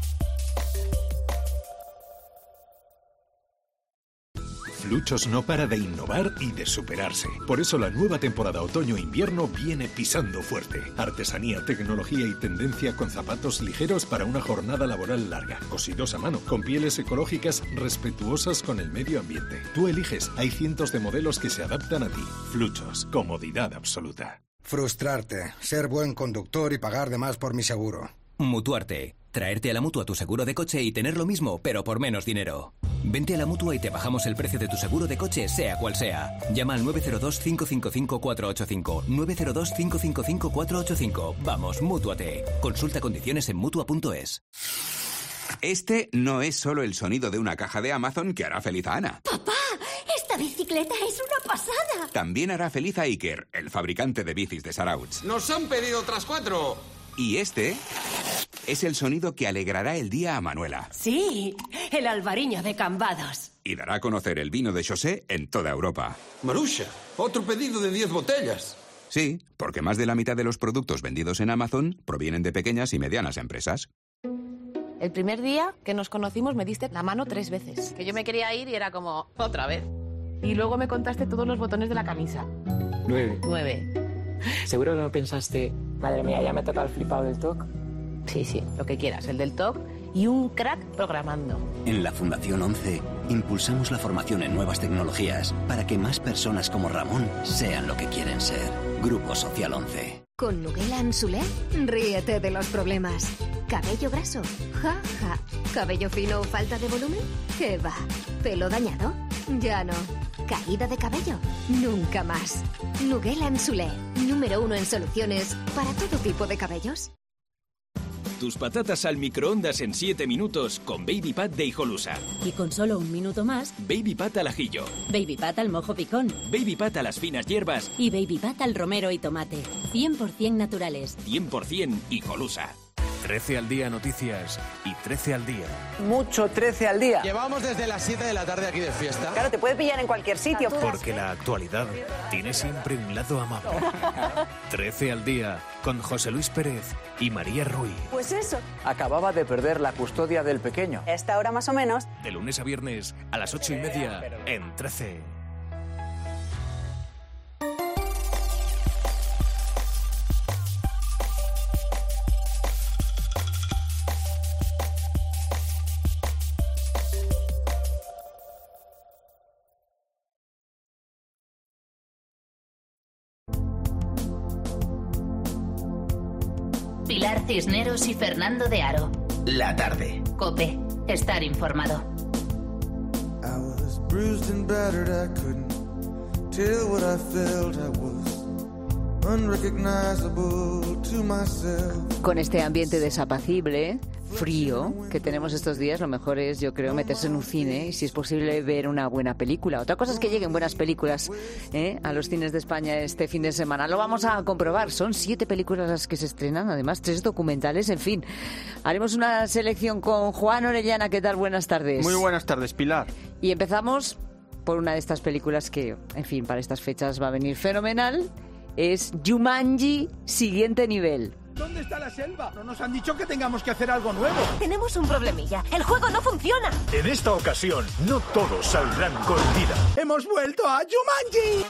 Speaker 14: Fluchos no para de innovar y de superarse. Por eso la nueva temporada otoño-invierno viene pisando fuerte. Artesanía, tecnología y tendencia con zapatos ligeros para una jornada laboral larga. Cosidos a mano, con pieles ecológicas respetuosas con el medio ambiente. Tú eliges, hay cientos de modelos que se adaptan a ti. Fluchos, comodidad absoluta.
Speaker 28: Frustrarte, ser buen conductor y pagar de más por mi seguro.
Speaker 29: Mutuarte. Traerte a la Mutua tu seguro de coche y tener lo mismo, pero por menos dinero. Vente a la Mutua y te bajamos el precio de tu seguro de coche, sea cual sea. Llama al 902-555-485. 902-555-485. Vamos, Mútuate. Consulta condiciones en Mutua.es.
Speaker 30: Este no es solo el sonido de una caja de Amazon que hará feliz a Ana.
Speaker 31: ¡Papá! ¡Esta bicicleta es una pasada!
Speaker 30: También hará feliz a Iker, el fabricante de bicis de Sarauts.
Speaker 18: ¡Nos han pedido otras 4!
Speaker 30: Y este es el sonido que alegrará el día a Manuela.
Speaker 31: Sí, el albariño de Cambados.
Speaker 30: Y dará a conocer el vino de José en toda Europa.
Speaker 18: Marusha, otro pedido de 10 botellas.
Speaker 30: Sí, porque más de la mitad de los productos vendidos en Amazon provienen de pequeñas y medianas empresas.
Speaker 32: El primer día que nos conocimos me diste la mano 3 veces. Que yo me quería ir y era como, otra vez. Y luego me contaste todos los botones de la camisa. 9.
Speaker 33: ¿Seguro que no pensaste, madre mía, ya me ha tocado el flipado del TOC?
Speaker 32: Sí, lo que quieras, el del TOC y un crack programando.
Speaker 23: En la Fundación 11 impulsamos la formación en nuevas tecnologías para que más personas como Ramón sean lo que quieren ser. Grupo Social 11.
Speaker 34: Con Nuguela Ansulé, ríete de los problemas. ¿Cabello graso? Ja, ja. ¿Cabello fino o falta de volumen? ¿Qué va? ¿Pelo dañado? Ya no. ¿Caída de cabello? Nunca más. Nuguela Ansulé, número 1 en soluciones para todo tipo de cabellos.
Speaker 35: Tus patatas al microondas en 7 minutos con Baby Pat de Hijolusa.
Speaker 36: Y con solo 1 minuto más,
Speaker 35: Baby Pat al ajillo.
Speaker 36: Baby Pat al mojo picón.
Speaker 35: Baby Pat a las finas hierbas.
Speaker 36: Y Baby Pat al romero y tomate. 100% naturales.
Speaker 35: 100% Hijolusa.
Speaker 37: 13 al día noticias y 13 al día.
Speaker 38: Mucho 13 al día.
Speaker 39: Llevamos desde las 7 de la tarde aquí de fiesta.
Speaker 38: Claro, te puede pillar en cualquier sitio.
Speaker 37: Porque la actualidad tiene siempre un lado amable. 13 al día con José Luis Pérez y María Ruiz.
Speaker 38: Pues eso.
Speaker 39: Acababa de perder la custodia del pequeño.
Speaker 38: A esta hora más o menos.
Speaker 37: De lunes a viernes a las 8:30 en 13.
Speaker 3: Pilar Cisneros y Fernando de Aro.
Speaker 2: La tarde.
Speaker 3: COPE. Estar informado.
Speaker 40: I was bruised and battered, I couldn't tell what I felt, I was unrecognizable to myself.
Speaker 6: Con este ambiente desapacible, frío que tenemos estos días, lo mejor es, yo creo, meterse en un cine y, si es posible, ver una buena película. Otra cosa es que lleguen buenas películas a los cines de España este fin de semana. Lo vamos a comprobar. Son 7 películas las que se estrenan, además 3 documentales, en fin. Haremos una selección con Juan Orellana. ¿Qué tal? Buenas tardes.
Speaker 1: Muy buenas tardes, Pilar.
Speaker 6: Y empezamos por una de estas películas que, en fin, para estas fechas va a venir fenomenal. Es Jumanji, siguiente nivel.
Speaker 4: ¿Dónde está la selva? No nos han dicho que tengamos que hacer algo nuevo.
Speaker 31: Tenemos un problemilla. El juego no funciona.
Speaker 4: En esta ocasión, no todos saldrán con vida. ¡Hemos vuelto a Jumanji!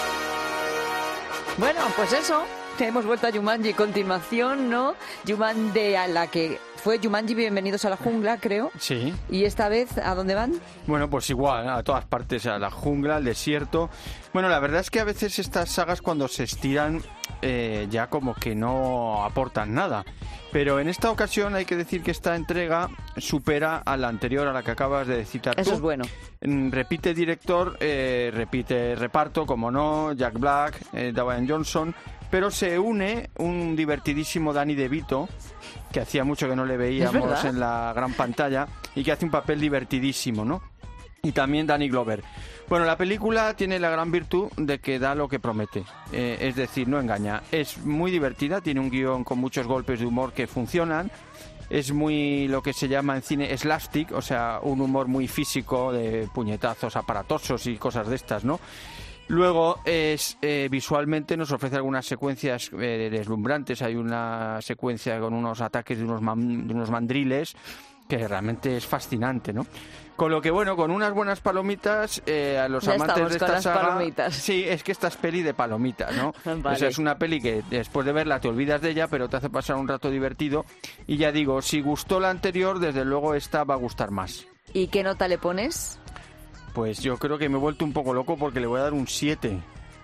Speaker 6: Bueno, pues eso. Hemos vuelto a Jumanji. Continuación, ¿no? Jumanji, a la que fue Jumanji Bienvenidos a la Jungla, creo.
Speaker 1: Sí.
Speaker 6: ¿Y esta vez a dónde van?
Speaker 1: Bueno, pues igual, a todas partes, a la jungla, al desierto. Bueno, la verdad es que a veces estas sagas, cuando se estiran, ya como que no aportan nada. Pero en esta ocasión hay que decir que esta entrega supera a la anterior, a la que acabas de citar tú.
Speaker 6: Eso es bueno.
Speaker 1: Repite director, repite reparto, como no, Jack Black, Dwayne Johnson, pero se une un divertidísimo Danny DeVito, que hacía mucho que no le veíamos en la gran pantalla, y que hace un papel divertidísimo, ¿no? Y también Danny Glover. Bueno, la película tiene la gran virtud de que da lo que promete, es decir, no engaña. Es muy divertida, tiene un guión con muchos golpes de humor que funcionan, es muy lo que se llama en cine slapstick, o sea, un humor muy físico, de puñetazos aparatosos y cosas de estas, ¿no? Luego, visualmente nos ofrece algunas secuencias deslumbrantes. Hay una secuencia con unos ataques de unos mandriles que realmente es fascinante, ¿no? Con lo que, bueno, con unas buenas palomitas, a los
Speaker 6: ya
Speaker 1: amantes de esta saga...
Speaker 6: palomitas.
Speaker 1: Sí, es que esta es peli de palomitas, ¿no?
Speaker 6: Vale.
Speaker 1: O sea, es una peli que después de verla te olvidas de ella, pero te hace pasar un rato divertido. Y ya digo, si gustó la anterior, desde luego esta va a gustar más.
Speaker 6: ¿Y qué nota le pones?
Speaker 1: Pues yo creo que me he vuelto un poco loco porque le voy a dar un 7.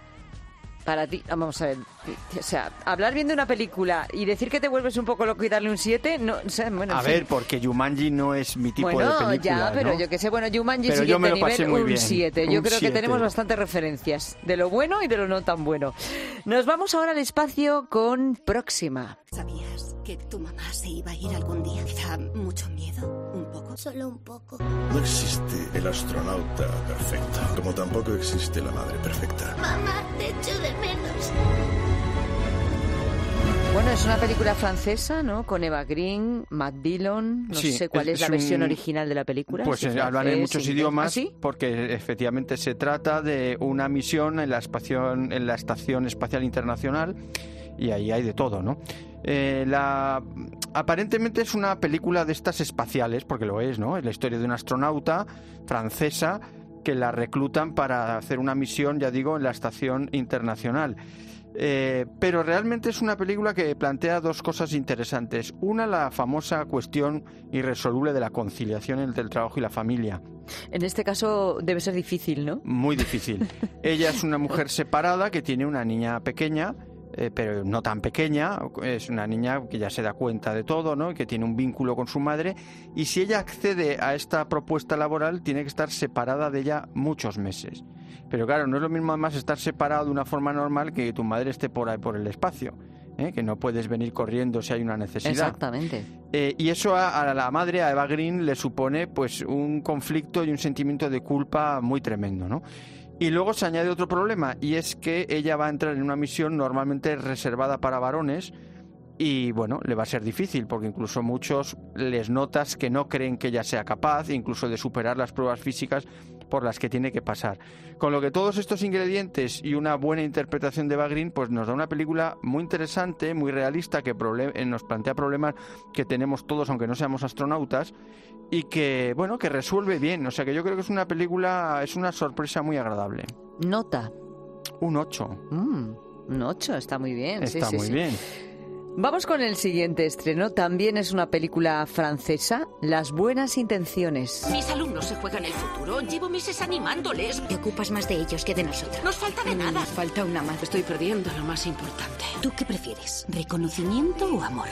Speaker 6: Para ti, vamos a ver, o sea, hablar bien de una película y decir que te vuelves un poco loco y darle un 7, no, o sea, bueno,
Speaker 1: a ver, porque Jumanji no es mi tipo de película.
Speaker 6: Bueno, ya, pero
Speaker 1: ¿no?
Speaker 6: Yo que sé, bueno, Jumanji
Speaker 1: pero
Speaker 6: siguiente
Speaker 1: yo me lo pasé
Speaker 6: nivel,
Speaker 1: muy bien.
Speaker 6: 7. Yo creo
Speaker 1: 7.
Speaker 6: que tenemos bastantes referencias de lo bueno y de lo no tan bueno. Nos vamos ahora al espacio con Próxima.
Speaker 31: ¿Sabías que tu mamá se iba a ir algún día? ¿Te da mucho miedo? ¿Un poco?
Speaker 5: Solo un poco.
Speaker 7: No existe el astronauta perfecto, como tampoco existe la madre perfecta.
Speaker 5: Mamá, te echo de menos.
Speaker 6: Bueno, es una película francesa, ¿no? Con Eva Green, Matt Dillon, no sé cuál es la versión original de la película.
Speaker 1: Pues hablan en muchos idiomas, ¿sí? Porque efectivamente se trata de una misión en la Estación Espacial Internacional, y ahí hay de todo, ¿no? Aparentemente es una película de estas espaciales, porque lo es, ¿no? Es la historia de una astronauta francesa que la reclutan para hacer una misión, ya digo, en la Estación Internacional. Pero realmente es una película que plantea dos cosas interesantes. Una, la famosa cuestión irresoluble de la conciliación entre el trabajo y la familia.
Speaker 6: En este caso debe ser difícil, ¿no?
Speaker 1: Muy difícil. Ella es una mujer separada que tiene una niña pequeña, pero no tan pequeña. Es una niña que ya se da cuenta de todo, ¿no? Y que tiene un vínculo con su madre. Y si ella accede a esta propuesta laboral, tiene que estar separada de ella muchos meses. Pero claro, no es lo mismo además estar separado de una forma normal que tu madre esté por ahí por el espacio, que no puedes venir corriendo si hay una necesidad.
Speaker 6: Exactamente.
Speaker 1: Y eso a la madre, a Eva Green, le supone pues un conflicto y un sentimiento de culpa muy tremendo, ¿no? Y luego se añade otro problema, y es que ella va a entrar en una misión normalmente reservada para varones, y bueno, le va a ser difícil, porque incluso muchos les notas que no creen que ella sea capaz, incluso de superar las pruebas físicas por las que tiene que pasar. Con lo que todos estos ingredientes y una buena interpretación de Eva Green, pues nos da una película muy interesante, muy realista, que nos plantea problemas que tenemos todos, aunque no seamos astronautas, y que, bueno, que resuelve bien. O sea, que yo creo que es una película, es una sorpresa muy agradable.
Speaker 6: ¿Nota?
Speaker 1: Un 8.
Speaker 6: Un 8, está muy bien.
Speaker 1: Está muy bien.
Speaker 6: Vamos con el siguiente estreno. También es una película francesa, Las buenas intenciones.
Speaker 31: Mis alumnos se juegan el futuro. Llevo meses animándoles.
Speaker 34: Te ocupas más de ellos que de nosotros.
Speaker 31: Nos falta de nada.
Speaker 32: Nos falta una más. Estoy perdiendo lo más importante.
Speaker 34: ¿Tú qué prefieres? ¿Reconocimiento o amor?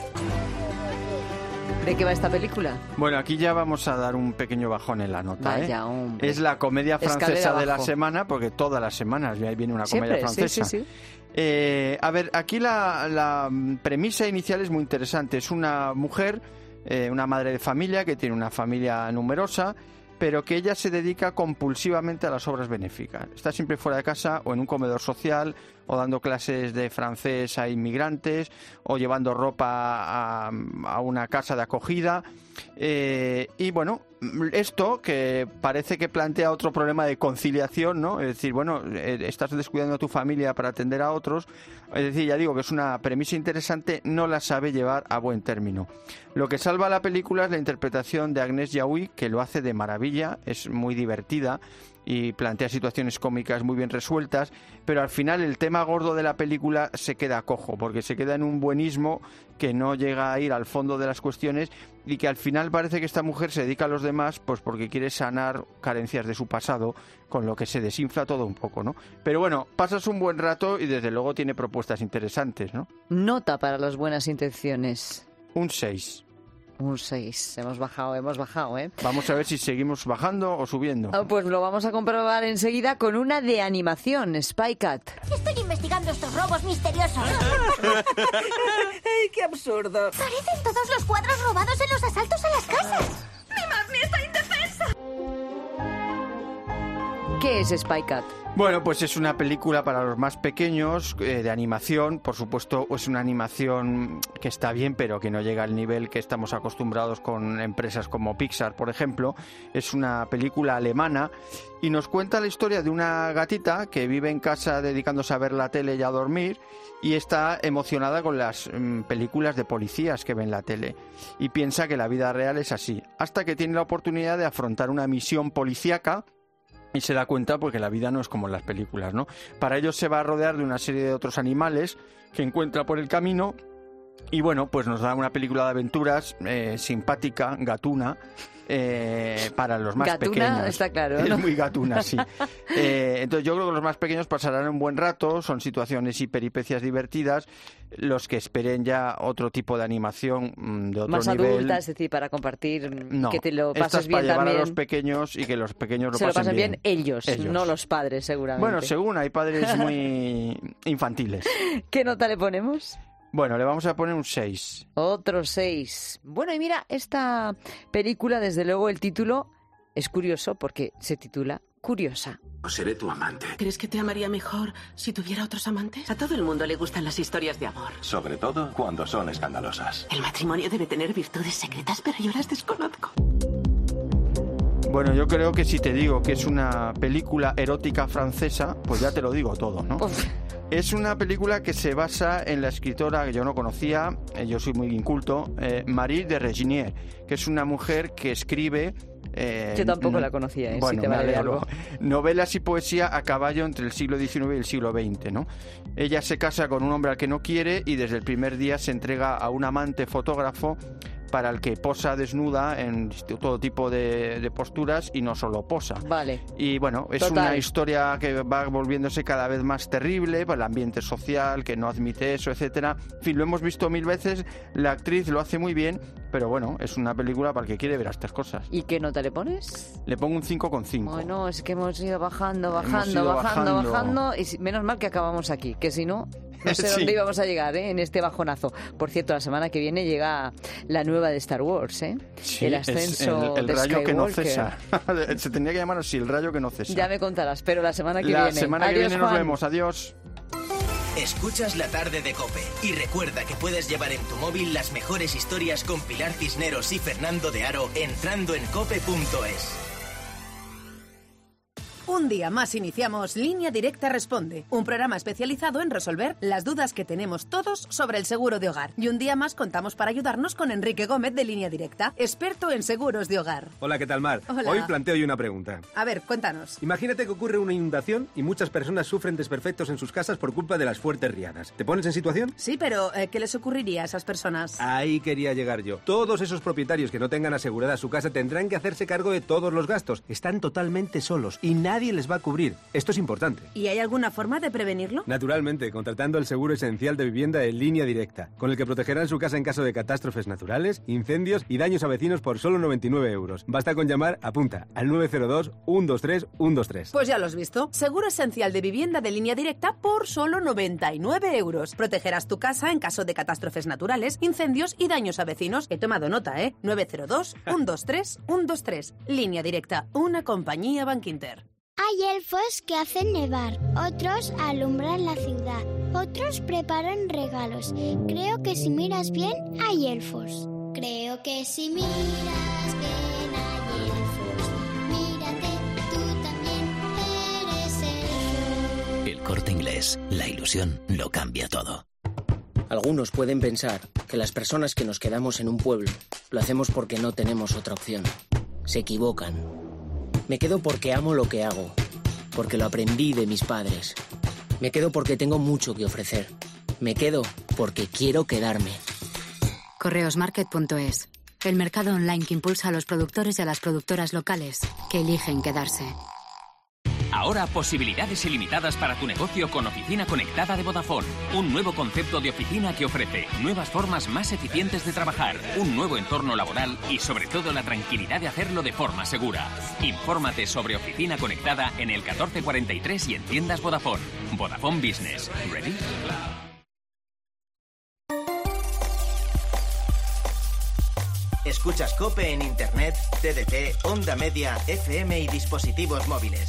Speaker 6: ¿De qué va esta película?
Speaker 1: Bueno, aquí ya vamos a dar un pequeño bajón en la nota.
Speaker 6: Vaya, hombre.
Speaker 1: Es la comedia francesa de la semana, porque todas las semanas viene una comedia francesa.
Speaker 6: Sí.
Speaker 1: A ver, aquí la premisa inicial es muy interesante. Es una mujer una madre de familia que tiene una familia numerosa, pero que ella se dedica compulsivamente a las obras benéficas. Está siempre fuera de casa o en un comedor social, o dando clases de francés a inmigrantes, o llevando ropa a una casa de acogida. Y bueno, esto que parece que plantea otro problema de conciliación, ¿no? Es decir, bueno, estás descuidando a tu familia para atender a otros. Es decir, ya digo que es una premisa interesante, no la sabe llevar a buen término. Lo que salva la película es la interpretación de Agnès Jaoui, que lo hace de maravilla, es muy divertida y plantea situaciones cómicas muy bien resueltas, pero al final el tema gordo de la película se queda cojo, porque se queda en un buenismo que no llega a ir al fondo de las cuestiones y que al final parece que esta mujer se dedica a los demás pues porque quiere sanar carencias de su pasado, con lo que se desinfla todo un poco, ¿no? Pero bueno, pasas un buen rato y desde luego tiene propuestas interesantes, ¿no?
Speaker 6: Nota para las buenas intenciones.
Speaker 1: Un 6.
Speaker 6: Un 6. Hemos bajado, ¿eh?
Speaker 1: Vamos a ver si seguimos bajando o subiendo.
Speaker 6: Pues lo vamos a comprobar enseguida con una de animación, Spy Cat.
Speaker 5: Estoy investigando estos robos misteriosos.
Speaker 38: ¡Ay, qué absurdo!
Speaker 5: Parecen todos los cuadros robados en los asaltos a las casas. ¡Mi Marnie está indefensa!
Speaker 6: ¿Qué es Spy Cat?
Speaker 1: Bueno, pues es una película para los más pequeños, de animación. Por supuesto, es una animación que está bien, pero que no llega al nivel que estamos acostumbrados con empresas como Pixar, por ejemplo. Es una película alemana y nos cuenta la historia de una gatita que vive en casa dedicándose a ver la tele y a dormir, y está emocionada con las películas de policías que ve en la tele y piensa que la vida real es así, hasta que tiene la oportunidad de afrontar una misión policíaca y se da cuenta porque la vida no es como en las películas, ¿no? Para ello se va a rodear de una serie de otros animales que encuentra por el camino y bueno, pues nos da una película de aventuras simpática, gatuna, para los más
Speaker 6: gatuna,
Speaker 1: pequeños.
Speaker 6: Está claro, ¿no?
Speaker 1: Es muy gatuna, sí. Entonces yo creo que los más pequeños pasarán un buen rato, son situaciones y peripecias divertidas. Los que esperen ya otro tipo de animación de otro
Speaker 6: más
Speaker 1: nivel.
Speaker 6: adulta, es decir, para compartir,
Speaker 1: no,
Speaker 6: que te lo pases
Speaker 1: estas
Speaker 6: bien
Speaker 1: para llevar
Speaker 6: también.
Speaker 1: a los pequeños y que los pequeños
Speaker 6: se lo pasen bien
Speaker 1: ellos,
Speaker 6: no los padres, seguramente.
Speaker 1: Bueno, según hay padres muy infantiles.
Speaker 6: ¿Qué nota le ponemos?
Speaker 1: Bueno, le vamos a poner un 6.
Speaker 6: Otro 6. Bueno, y mira, esta película, desde luego, el título es curioso porque se titula Curiosa.
Speaker 8: Seré tu amante.
Speaker 9: ¿Crees que te amaría mejor si tuviera otros amantes? A todo el mundo le gustan las historias de amor.
Speaker 8: Sobre todo cuando son escandalosas.
Speaker 9: El matrimonio debe tener virtudes secretas, pero yo las desconozco.
Speaker 1: Bueno, yo creo que si te digo que es una película erótica francesa, pues ya te lo digo todo, ¿no? Es una película que se basa en la escritora que yo no conocía, yo soy muy inculto, Marie de Reginier, que es una mujer que escribe...
Speaker 6: yo tampoco la conocía,
Speaker 1: bueno,
Speaker 6: si te vale algo.
Speaker 1: Novelas y poesía a caballo entre el siglo XIX y el siglo XX, ¿no? Ella se casa con un hombre al que no quiere y desde el primer día se entrega a un amante fotógrafo para el que posa desnuda en todo tipo de posturas y no solo posa.
Speaker 6: Vale.
Speaker 1: Y bueno, es una historia que va volviéndose cada vez más terrible por el ambiente social, que no admite eso, etcétera. En fin, lo hemos visto 1000 veces, la actriz lo hace muy bien, pero bueno, es una película para el que quiere ver estas cosas.
Speaker 6: ¿Y qué nota le pones?
Speaker 1: Le pongo un 5,5.
Speaker 6: Bueno, es que hemos ido bajando, y menos mal que acabamos aquí, que si no... No sé dónde íbamos a llegar, en este bajonazo. Por cierto, la semana que viene llega la nueva de Star Wars,
Speaker 1: Sí,
Speaker 6: el ascenso
Speaker 1: el
Speaker 6: de
Speaker 1: rayo
Speaker 6: Skywalker.
Speaker 1: que no cesa. Se tendría que llamar así, el rayo que no cesa.
Speaker 6: Ya me contarás, pero la semana que viene.
Speaker 1: La semana que viene nos
Speaker 6: Juan.
Speaker 1: vemos. Adiós.
Speaker 2: Escuchas La Tarde de COPE y recuerda que puedes llevar en tu móvil las mejores historias con Pilar Cisneros y Fernando de Aro entrando en cope.es.
Speaker 10: Un día más iniciamos Línea Directa Responde, un programa especializado en resolver las dudas que tenemos todos sobre el seguro de hogar. Y un día más contamos para ayudarnos con Enrique Gómez de Línea Directa, experto en seguros de hogar.
Speaker 11: Hola, ¿qué tal, Mar?
Speaker 10: Hola.
Speaker 11: Hoy planteo yo una pregunta.
Speaker 10: A ver, cuéntanos.
Speaker 11: Imagínate que ocurre una inundación y muchas personas sufren desperfectos en sus casas por culpa de las fuertes riadas. ¿Te pones en situación?
Speaker 10: Sí, pero ¿qué les ocurriría a esas personas?
Speaker 11: Ahí quería llegar yo. Todos esos propietarios que no tengan asegurada su casa tendrán que hacerse cargo de todos los gastos. Están totalmente solos y nadie nadie les va a cubrir. Esto es importante.
Speaker 10: ¿Y hay alguna forma de prevenirlo?
Speaker 11: Naturalmente, contratando el seguro esencial de vivienda en Línea Directa, con el que protegerán su casa en caso de catástrofes naturales, incendios y daños a vecinos por solo 99 euros. Basta con llamar, apunta, al 902-123-123.
Speaker 10: Pues ya lo has visto. Seguro esencial de vivienda de Línea Directa por solo 99 euros. Protegerás tu casa en caso de catástrofes naturales, incendios y daños a vecinos. He tomado nota, 902-123-123. Línea Directa, una compañía Bankinter.
Speaker 5: Hay elfos que hacen nevar, otros alumbran la ciudad, otros preparan regalos. Creo que si miras bien, hay elfos. Creo que si miras bien, hay elfos. Mírate, tú también eres elfo.
Speaker 12: El Corte Inglés, la ilusión lo cambia todo.
Speaker 13: Algunos pueden pensar que las personas que nos quedamos en un pueblo lo hacemos porque no tenemos otra opción. Se equivocan. Me quedo porque amo lo que hago, porque lo aprendí de mis padres. Me quedo porque tengo mucho que ofrecer. Me quedo porque quiero quedarme.
Speaker 14: Correosmarket.es, el mercado online que impulsa a los productores y a las productoras locales que eligen quedarse.
Speaker 35: Ahora posibilidades ilimitadas para tu negocio con Oficina Conectada de Vodafone. Un nuevo concepto de oficina que ofrece nuevas formas más eficientes de trabajar, un nuevo entorno laboral y sobre todo la tranquilidad de hacerlo de forma segura. Infórmate sobre Oficina Conectada en el 1443 y en tiendas Vodafone. Vodafone Business. ¿Ready?
Speaker 2: Escuchas COPE en Internet, TDT, Onda Media, FM y dispositivos móviles.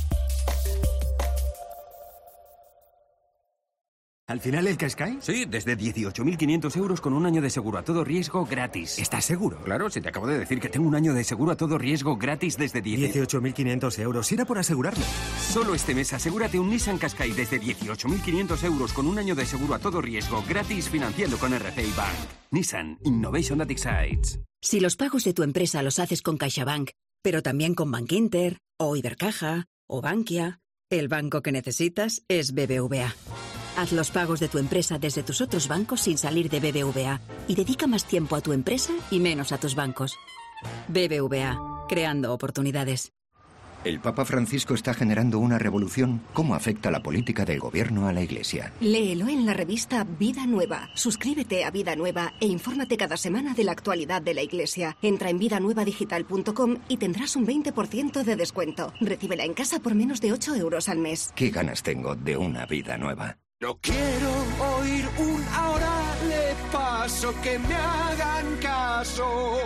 Speaker 15: ¿Al final el Qashqai? Sí, desde 18.500 euros con un año de seguro a todo riesgo gratis. ¿Estás seguro? Claro, si te acabo de decir que tengo un año de seguro a todo riesgo gratis desde 18.500 euros. Era por asegurarlo. Solo este mes asegúrate un Nissan Qashqai desde 18.500 euros con un año de seguro a todo riesgo gratis financiando con RCI Bank. Nissan Innovation that excites.
Speaker 16: Si los pagos de tu empresa los haces con CaixaBank, pero también con Bankinter, o Ibercaja, o Bankia, el banco que necesitas es BBVA. Haz los pagos de tu empresa desde tus otros bancos sin salir de BBVA y dedica más tiempo a tu empresa y menos a tus bancos. BBVA, creando oportunidades.
Speaker 17: El Papa Francisco está generando una revolución. ¿Cómo afecta la política del gobierno a la Iglesia?
Speaker 34: Léelo en la revista Vida Nueva. Suscríbete a Vida Nueva e infórmate cada semana de la actualidad de la Iglesia. Entra en vidanuevadigital.com y tendrás un 20% de descuento. Recíbela en casa por menos de 8 euros al mes.
Speaker 17: ¿Qué ganas tengo de una vida nueva?
Speaker 40: No quiero oír un ahora le paso, que me hagan caso.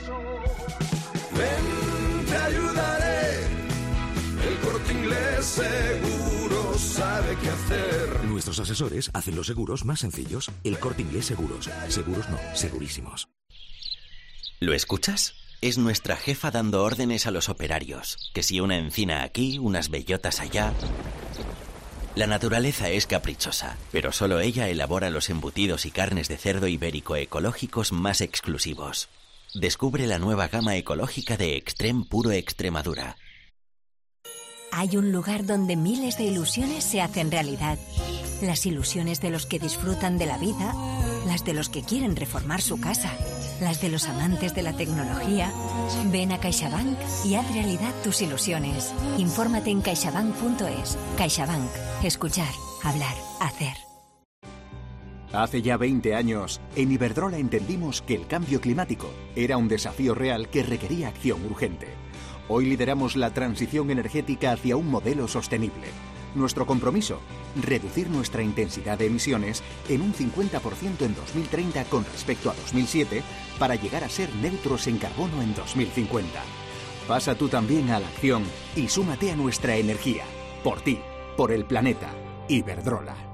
Speaker 40: Ven, te ayudaré. El Corte Inglés seguro sabe qué hacer.
Speaker 18: Nuestros asesores hacen los seguros más sencillos. El Corte Inglés Seguros. Seguros no, segurísimos.
Speaker 12: ¿Lo escuchas? Es nuestra jefa dando órdenes a los operarios. Que si una encina aquí, unas bellotas allá. La naturaleza es caprichosa, pero solo ella elabora los embutidos y carnes de cerdo ibérico ecológicos más exclusivos. Descubre la nueva gama ecológica de Extrem Puro Extremadura.
Speaker 19: Hay un lugar donde miles de ilusiones se hacen realidad. Las ilusiones de los que disfrutan de la vida, las de los que quieren reformar su casa, las de los amantes de la tecnología. Ven a CaixaBank y haz realidad tus ilusiones. Infórmate en caixabank.es. CaixaBank. Escuchar, hablar, hacer.
Speaker 20: Hace ya 20 años, en Iberdrola entendimos que el cambio climático era un desafío real que requería acción urgente. Hoy lideramos la transición energética hacia un modelo sostenible. Nuestro compromiso, reducir nuestra intensidad de emisiones en un 50% en 2030 con respecto a 2007 para llegar a ser neutros en carbono en 2050. Pasa tú también a la acción y súmate a nuestra energía. Por ti, por el planeta. Iberdrola.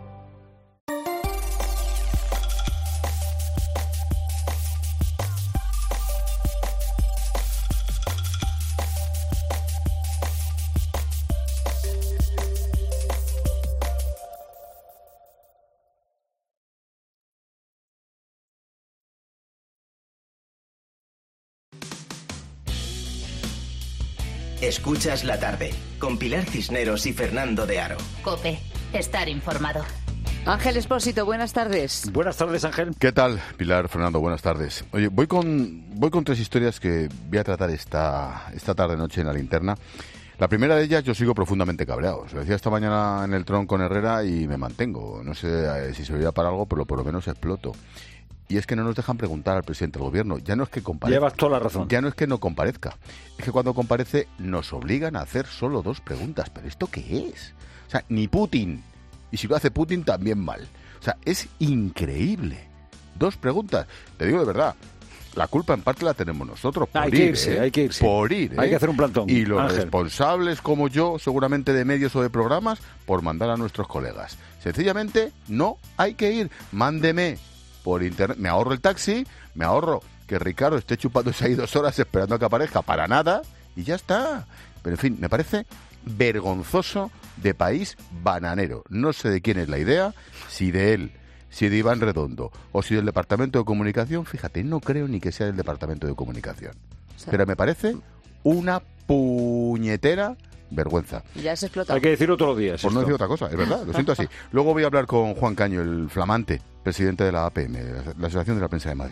Speaker 2: Escuchas la tarde, con Pilar Cisneros y Fernando de Aro.
Speaker 3: COPE, estar informado.
Speaker 6: Ángel Expósito, buenas tardes.
Speaker 21: Buenas tardes, Ángel.
Speaker 22: ¿Qué tal, Pilar, Fernando? Buenas tardes. Oye, voy con tres historias que voy a tratar esta tarde-noche en la linterna. La primera de ellas, yo sigo profundamente cabreado. Se lo decía esta mañana en el tron con Herrera y me mantengo. No sé si se oía para algo, pero por lo menos exploto. Y es que no nos dejan preguntar al presidente del gobierno. Ya no es que comparezca.
Speaker 4: Llevas toda la razón.
Speaker 22: Ya no es que no comparezca. Es que cuando comparece nos obligan a hacer solo 2 preguntas. ¿Pero esto qué es? O sea, ni Putin. Y si lo hace Putin, también mal. O sea, es increíble. 2 preguntas. Te digo de verdad. La culpa en parte la tenemos nosotros. Por
Speaker 4: hay
Speaker 22: ir,
Speaker 4: que irse.
Speaker 22: Por ir.
Speaker 4: Hay que hacer un plantón.
Speaker 22: Y los
Speaker 4: Ángel.
Speaker 22: responsables como yo, seguramente de medios o de programas, por mandar a nuestros colegas. Sencillamente, no hay que ir. Mándeme por internet. Me ahorro el taxi, me ahorro que Ricardo esté chupándose ahí 2 horas esperando a que aparezca para nada y ya está. Pero en fin, me parece vergonzoso de país bananero. No sé de quién es la idea, si de él, si de Iván Redondo o si del Departamento de Comunicación. Fíjate, no creo ni que sea del Departamento de Comunicación. O sea, pero me parece una puñetera vergüenza.
Speaker 6: Ya se explota.
Speaker 4: Hay que decirlo todos los días.
Speaker 22: Por no decir otra cosa, es verdad, lo siento así. Luego voy a hablar con Juan Caño, el flamante presidente de la APM, la Asociación de la Prensa de Madrid.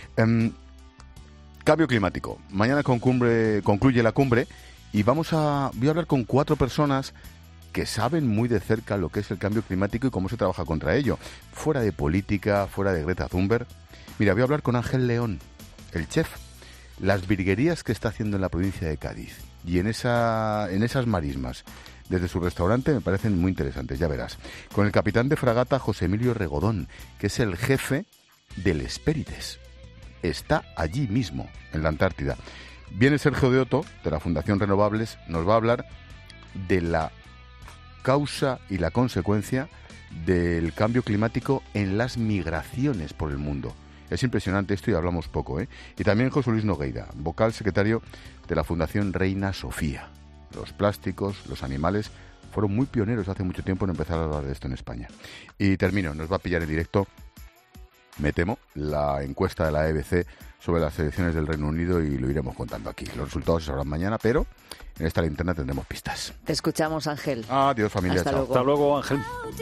Speaker 22: Cambio climático. Mañana concluye la cumbre y voy a hablar con 4 personas que saben muy de cerca lo que es el cambio climático y cómo se trabaja contra ello. Fuera de política, fuera de Greta Thunberg. Mira, voy a hablar con Ángel León, el chef. Las virguerías que está haciendo en la provincia de Cádiz y en esas marismas desde su restaurante me parecen muy interesantes, ya verás. Con el capitán de fragata José Emilio Regodón, que es el jefe del Hespérides. Está allí mismo, en la Antártida. Viene Sergio de Otto, de la Fundación Renovables, nos va a hablar de la causa y la consecuencia del cambio climático en las migraciones por el mundo. Es impresionante esto y hablamos poco, ¿eh? Y también José Luis Nogueira, vocal secretario de la Fundación Reina Sofía. Los plásticos, los animales, fueron muy pioneros hace mucho tiempo en empezar a hablar de esto en España. Y termino, nos va a pillar en directo, me temo, la encuesta de la EBC sobre las elecciones del Reino Unido y lo iremos contando aquí. Los resultados se sabrán mañana, pero en esta linterna tendremos pistas.
Speaker 6: Te escuchamos, Ángel.
Speaker 22: Adiós, familia.
Speaker 6: Hasta
Speaker 22: chao.
Speaker 6: luego.
Speaker 4: Hasta luego, Ángel.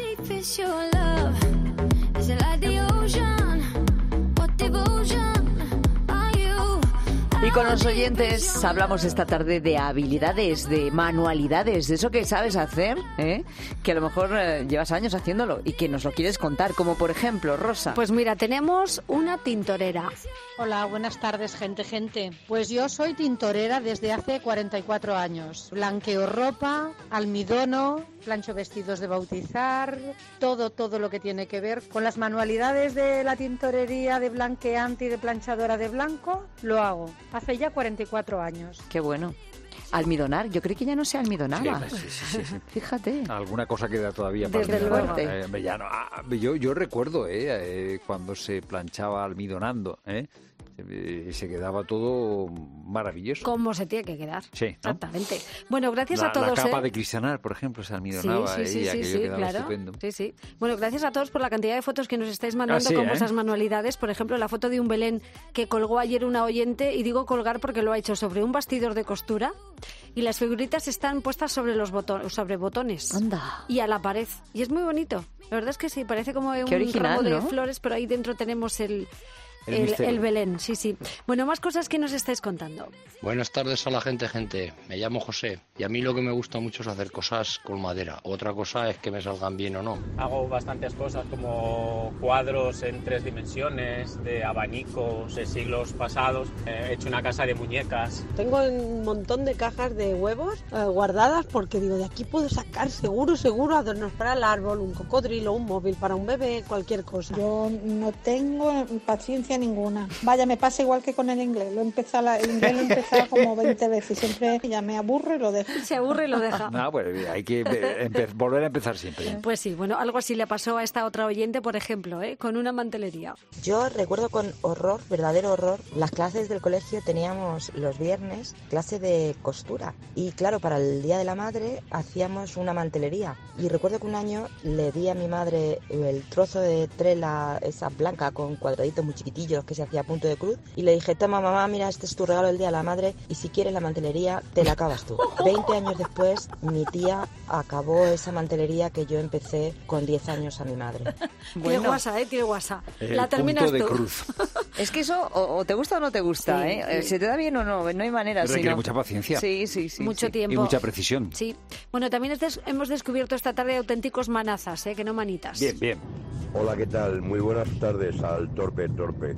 Speaker 6: Y con los oyentes hablamos esta tarde de habilidades, de manualidades, de eso que sabes hacer, ¿eh? Que a lo mejor llevas años haciéndolo y que nos lo quieres contar, como por ejemplo, Rosa.
Speaker 7: Pues mira, tenemos una tintorera.
Speaker 8: Hola, buenas tardes, gente. Pues yo soy tintorera desde hace 44 años. Blanqueo ropa, almidono, plancho vestidos de bautizar, todo lo que tiene que ver con las manualidades de la tintorería, de blanqueante y de planchadora de blanco, lo hago. Hace ya 44 años.
Speaker 6: Qué bueno. Almidonar, yo creí que ya no se almidonaba.
Speaker 4: Sí.
Speaker 6: Fíjate.
Speaker 4: Alguna cosa queda todavía para
Speaker 6: desde
Speaker 4: almidonar.
Speaker 6: luego.
Speaker 4: Ya no, yo recuerdo cuando se planchaba almidonando, se quedaba todo maravilloso.
Speaker 7: ¿Cómo se tiene que quedar?
Speaker 4: Sí, ¿no?
Speaker 7: Exactamente. Bueno, gracias a todos.
Speaker 4: La capa de Cristianar, por ejemplo, se almidonaba y aquello quedaba
Speaker 7: claro.
Speaker 4: estupendo.
Speaker 7: Sí. Bueno, gracias a todos por la cantidad de fotos que nos estáis mandando con vuestras manualidades. Por ejemplo, la foto de un Belén que colgó ayer una oyente, y digo colgar porque lo ha hecho sobre un bastidor de costura y las figuritas están puestas sobre los botones.
Speaker 6: Anda.
Speaker 7: Y a la pared. Y es muy bonito. La verdad es que sí, parece como un
Speaker 6: original,
Speaker 7: ramo de
Speaker 6: ¿no?
Speaker 7: flores, pero ahí dentro tenemos el Belén, sí. Bueno, más cosas que nos estáis contando.
Speaker 9: Buenas tardes a la gente. Me llamo José y a mí lo que me gusta mucho es hacer cosas con madera. Otra cosa es que me salgan bien o no.
Speaker 21: Hago bastantes cosas como cuadros en 3 dimensiones, de abanicos de siglos pasados. He hecho una casa de muñecas.
Speaker 23: Tengo un montón de cajas de huevos guardadas porque digo, de aquí puedo sacar seguro adornos para el árbol, un cocodrilo, un móvil para un bebé, cualquier cosa.
Speaker 24: Yo no tengo paciencia ninguna. Vaya, me pasa igual que con el inglés. El inglés lo he empezado como 20 veces. Siempre ya me aburro y lo dejo.
Speaker 7: Se aburre y lo deja.
Speaker 4: No, pues hay que volver a empezar siempre.
Speaker 7: Pues sí, bueno, algo así le pasó a esta otra oyente, por ejemplo, con una mantelería.
Speaker 25: Yo recuerdo con horror, verdadero horror, las clases del colegio teníamos los viernes clase de costura. Y claro, para el Día de la Madre hacíamos una mantelería. Y recuerdo que un año le di a mi madre el trozo de tela esa blanca con cuadraditos muy chiquititos cuadernillos que se hacía a punto de cruz y le dije, toma mamá, mira, este es tu regalo del Día de la Madre y si quieres la mantelería te la acabas tú. 20 años después mi tía acabó esa mantelería que yo empecé con 10 años a mi madre.
Speaker 7: Tiene guasa, tiene guasa. La terminas
Speaker 4: punto de
Speaker 7: tú.
Speaker 4: cruz.
Speaker 6: Es que eso o te gusta o no te gusta,
Speaker 7: Sí,
Speaker 6: ¿eh?
Speaker 7: sí.
Speaker 6: ¿Se te da bien o no? No hay manera.
Speaker 4: Requiere
Speaker 6: sino...
Speaker 4: mucha paciencia.
Speaker 6: Sí.
Speaker 7: Mucho tiempo.
Speaker 4: Y mucha precisión.
Speaker 7: Sí. Bueno, también hemos descubierto esta tarde auténticos manazas, que no manitas.
Speaker 4: Bien.
Speaker 1: Hola, ¿qué tal? Muy buenas tardes al torpe.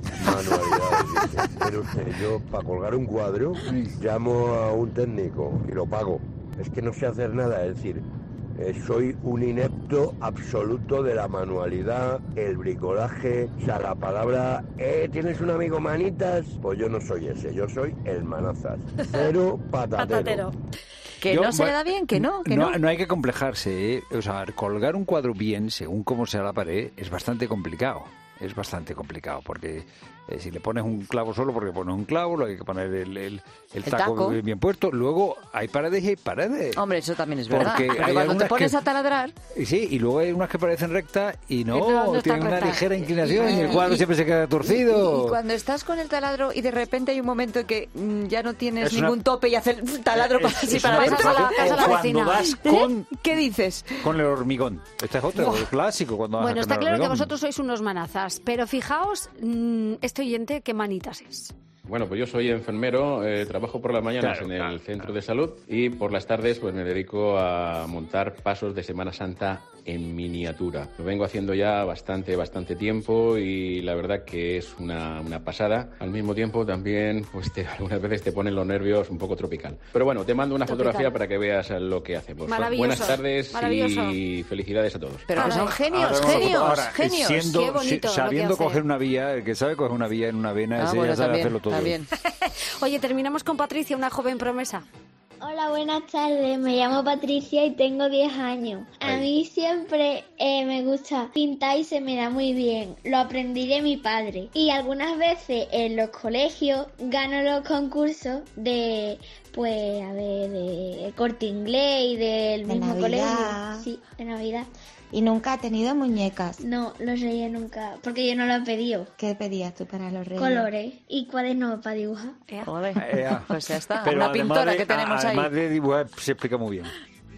Speaker 1: Manualidades. Pero yo, para colgar un cuadro, llamo a un técnico y lo pago. Es que no sé hacer nada, es decir, soy un inepto absoluto de la manualidad, el bricolaje, o sea, la palabra, ¿tienes un amigo manitas? Pues yo no soy ese, yo soy el manazas. Pero patatero.
Speaker 6: Que no se le da bien, que no.
Speaker 4: No hay que complejarse, ¿eh? O sea, colgar un cuadro bien, según cómo sea la pared, es bastante complicado. Es bastante complicado, porque si le pones un clavo solo, porque pones un clavo, luego hay que poner el taco bien puesto. Luego hay paredes y hay paredes.
Speaker 6: Hombre, eso también es verdad.
Speaker 4: Porque
Speaker 6: pero cuando te pones a taladrar...
Speaker 4: Sí, y luego hay unas que parecen rectas y no tienen una ligera inclinación y el
Speaker 6: Y
Speaker 4: cuadro siempre se queda torcido.
Speaker 6: Y cuando estás con el taladro y de repente hay un momento en que ya no tienes
Speaker 4: Es
Speaker 6: ningún tope y hacer el taladro para así para adentro.
Speaker 4: Cuando das con...
Speaker 6: ¿Qué dices?
Speaker 4: Con el hormigón. Este es otro, el clásico.
Speaker 7: Bueno, está claro que vosotros sois unos manazas, pero fijaos, este oyente, qué manitas es.
Speaker 5: Bueno, pues yo soy enfermero, trabajo por las mañanas en el centro de salud y por las tardes pues me dedico a montar pasos de Semana Santa en miniatura. Lo vengo haciendo ya bastante tiempo y la verdad que es una pasada. Al mismo tiempo también pues algunas veces te ponen los nervios un poco tropical. Pero bueno, te mando una fotografía para que veas lo que hacemos. Buenas tardes y felicidades a todos.
Speaker 6: Pero que son genios.
Speaker 4: Siendo,
Speaker 7: qué bonito
Speaker 4: sabiendo
Speaker 7: lo que
Speaker 4: coger una vía, el que sabe coger una vía en una vena, ese ya sabe hacerlo todo.
Speaker 6: Bien.
Speaker 7: Oye, terminamos con Patricia, una joven promesa.
Speaker 10: Hola, buenas tardes. Me llamo Patricia y tengo 10 años. A mí siempre me gusta pintar y se me da muy bien. Lo aprendí de mi padre. Y algunas veces en los colegios gano los concursos de Corte Inglés y del mismo colegio. Sí, de Navidad.
Speaker 11: ¿Y nunca ha tenido muñecas?
Speaker 10: No, los reyes nunca, porque yo no lo he pedido.
Speaker 11: ¿Qué pedías tú para los reyes?
Speaker 10: Colores y cuadernos para dibujar.
Speaker 6: Pues ya está,
Speaker 4: pero
Speaker 6: una pintora que tenemos ahí.
Speaker 4: Además de dibujar, se explica muy bien.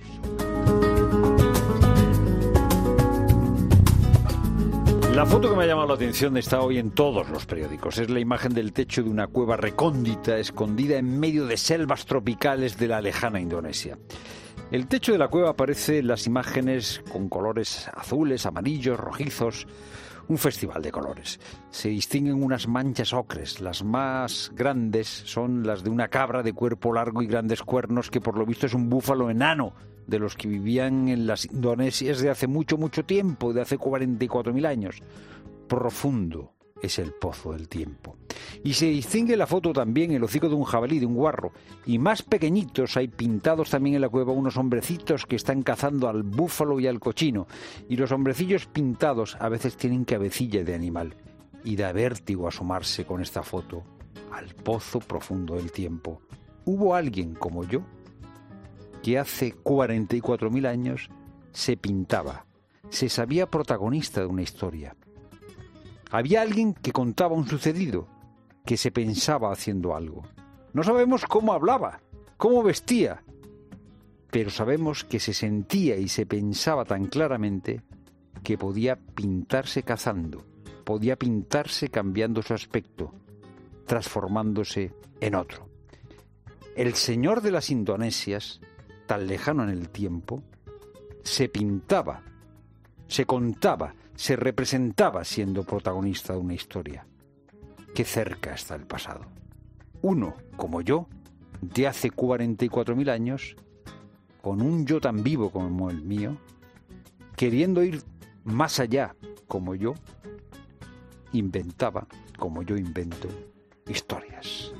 Speaker 4: La foto que me ha llamado la atención está hoy en todos los periódicos. Es la imagen del techo de una cueva recóndita, escondida en medio de selvas tropicales de la lejana Indonesia. El techo de la cueva aparece en las imágenes con colores azules, amarillos, rojizos. Un festival de colores. Se distinguen unas manchas ocres. Las más grandes son las de una cabra de cuerpo largo y grandes cuernos, que por lo visto es un búfalo enano, de los que vivían en las Indonesias de hace mucho tiempo, de hace 44.000 años. Profundo es el pozo del tiempo. Y se distingue en la foto también el hocico de un jabalí, de un guarro. Y más pequeñitos hay pintados también en la cueva unos hombrecitos que están cazando al búfalo y al cochino. Y los hombrecillos pintados a veces tienen cabecilla de animal. Y da vértigo asomarse con esta foto al pozo profundo del tiempo. ¿Hubo alguien como yo que hace 44.000 años se pintaba, se sabía protagonista de una historia? Había alguien que contaba un sucedido, que se pensaba haciendo algo. No sabemos cómo hablaba, cómo vestía, pero sabemos que se sentía y se pensaba tan claramente que podía pintarse cazando, podía pintarse cambiando su aspecto, transformándose en otro. El señor de las Indonesias, tan lejano en el tiempo, se pintaba, se contaba, se representaba siendo protagonista de una historia. Qué cerca está el pasado. Uno, como yo, de hace 44.000 años, con un yo tan vivo como el mío, queriendo ir más allá como yo, inventaba, como yo invento, historias.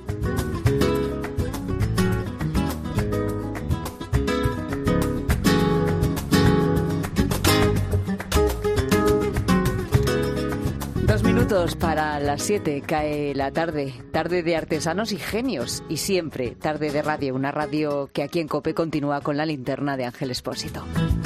Speaker 6: Para las 7 cae la tarde de artesanos y genios, y siempre tarde de radio, una radio que aquí en COPE continúa con la linterna de Ángel Expósito.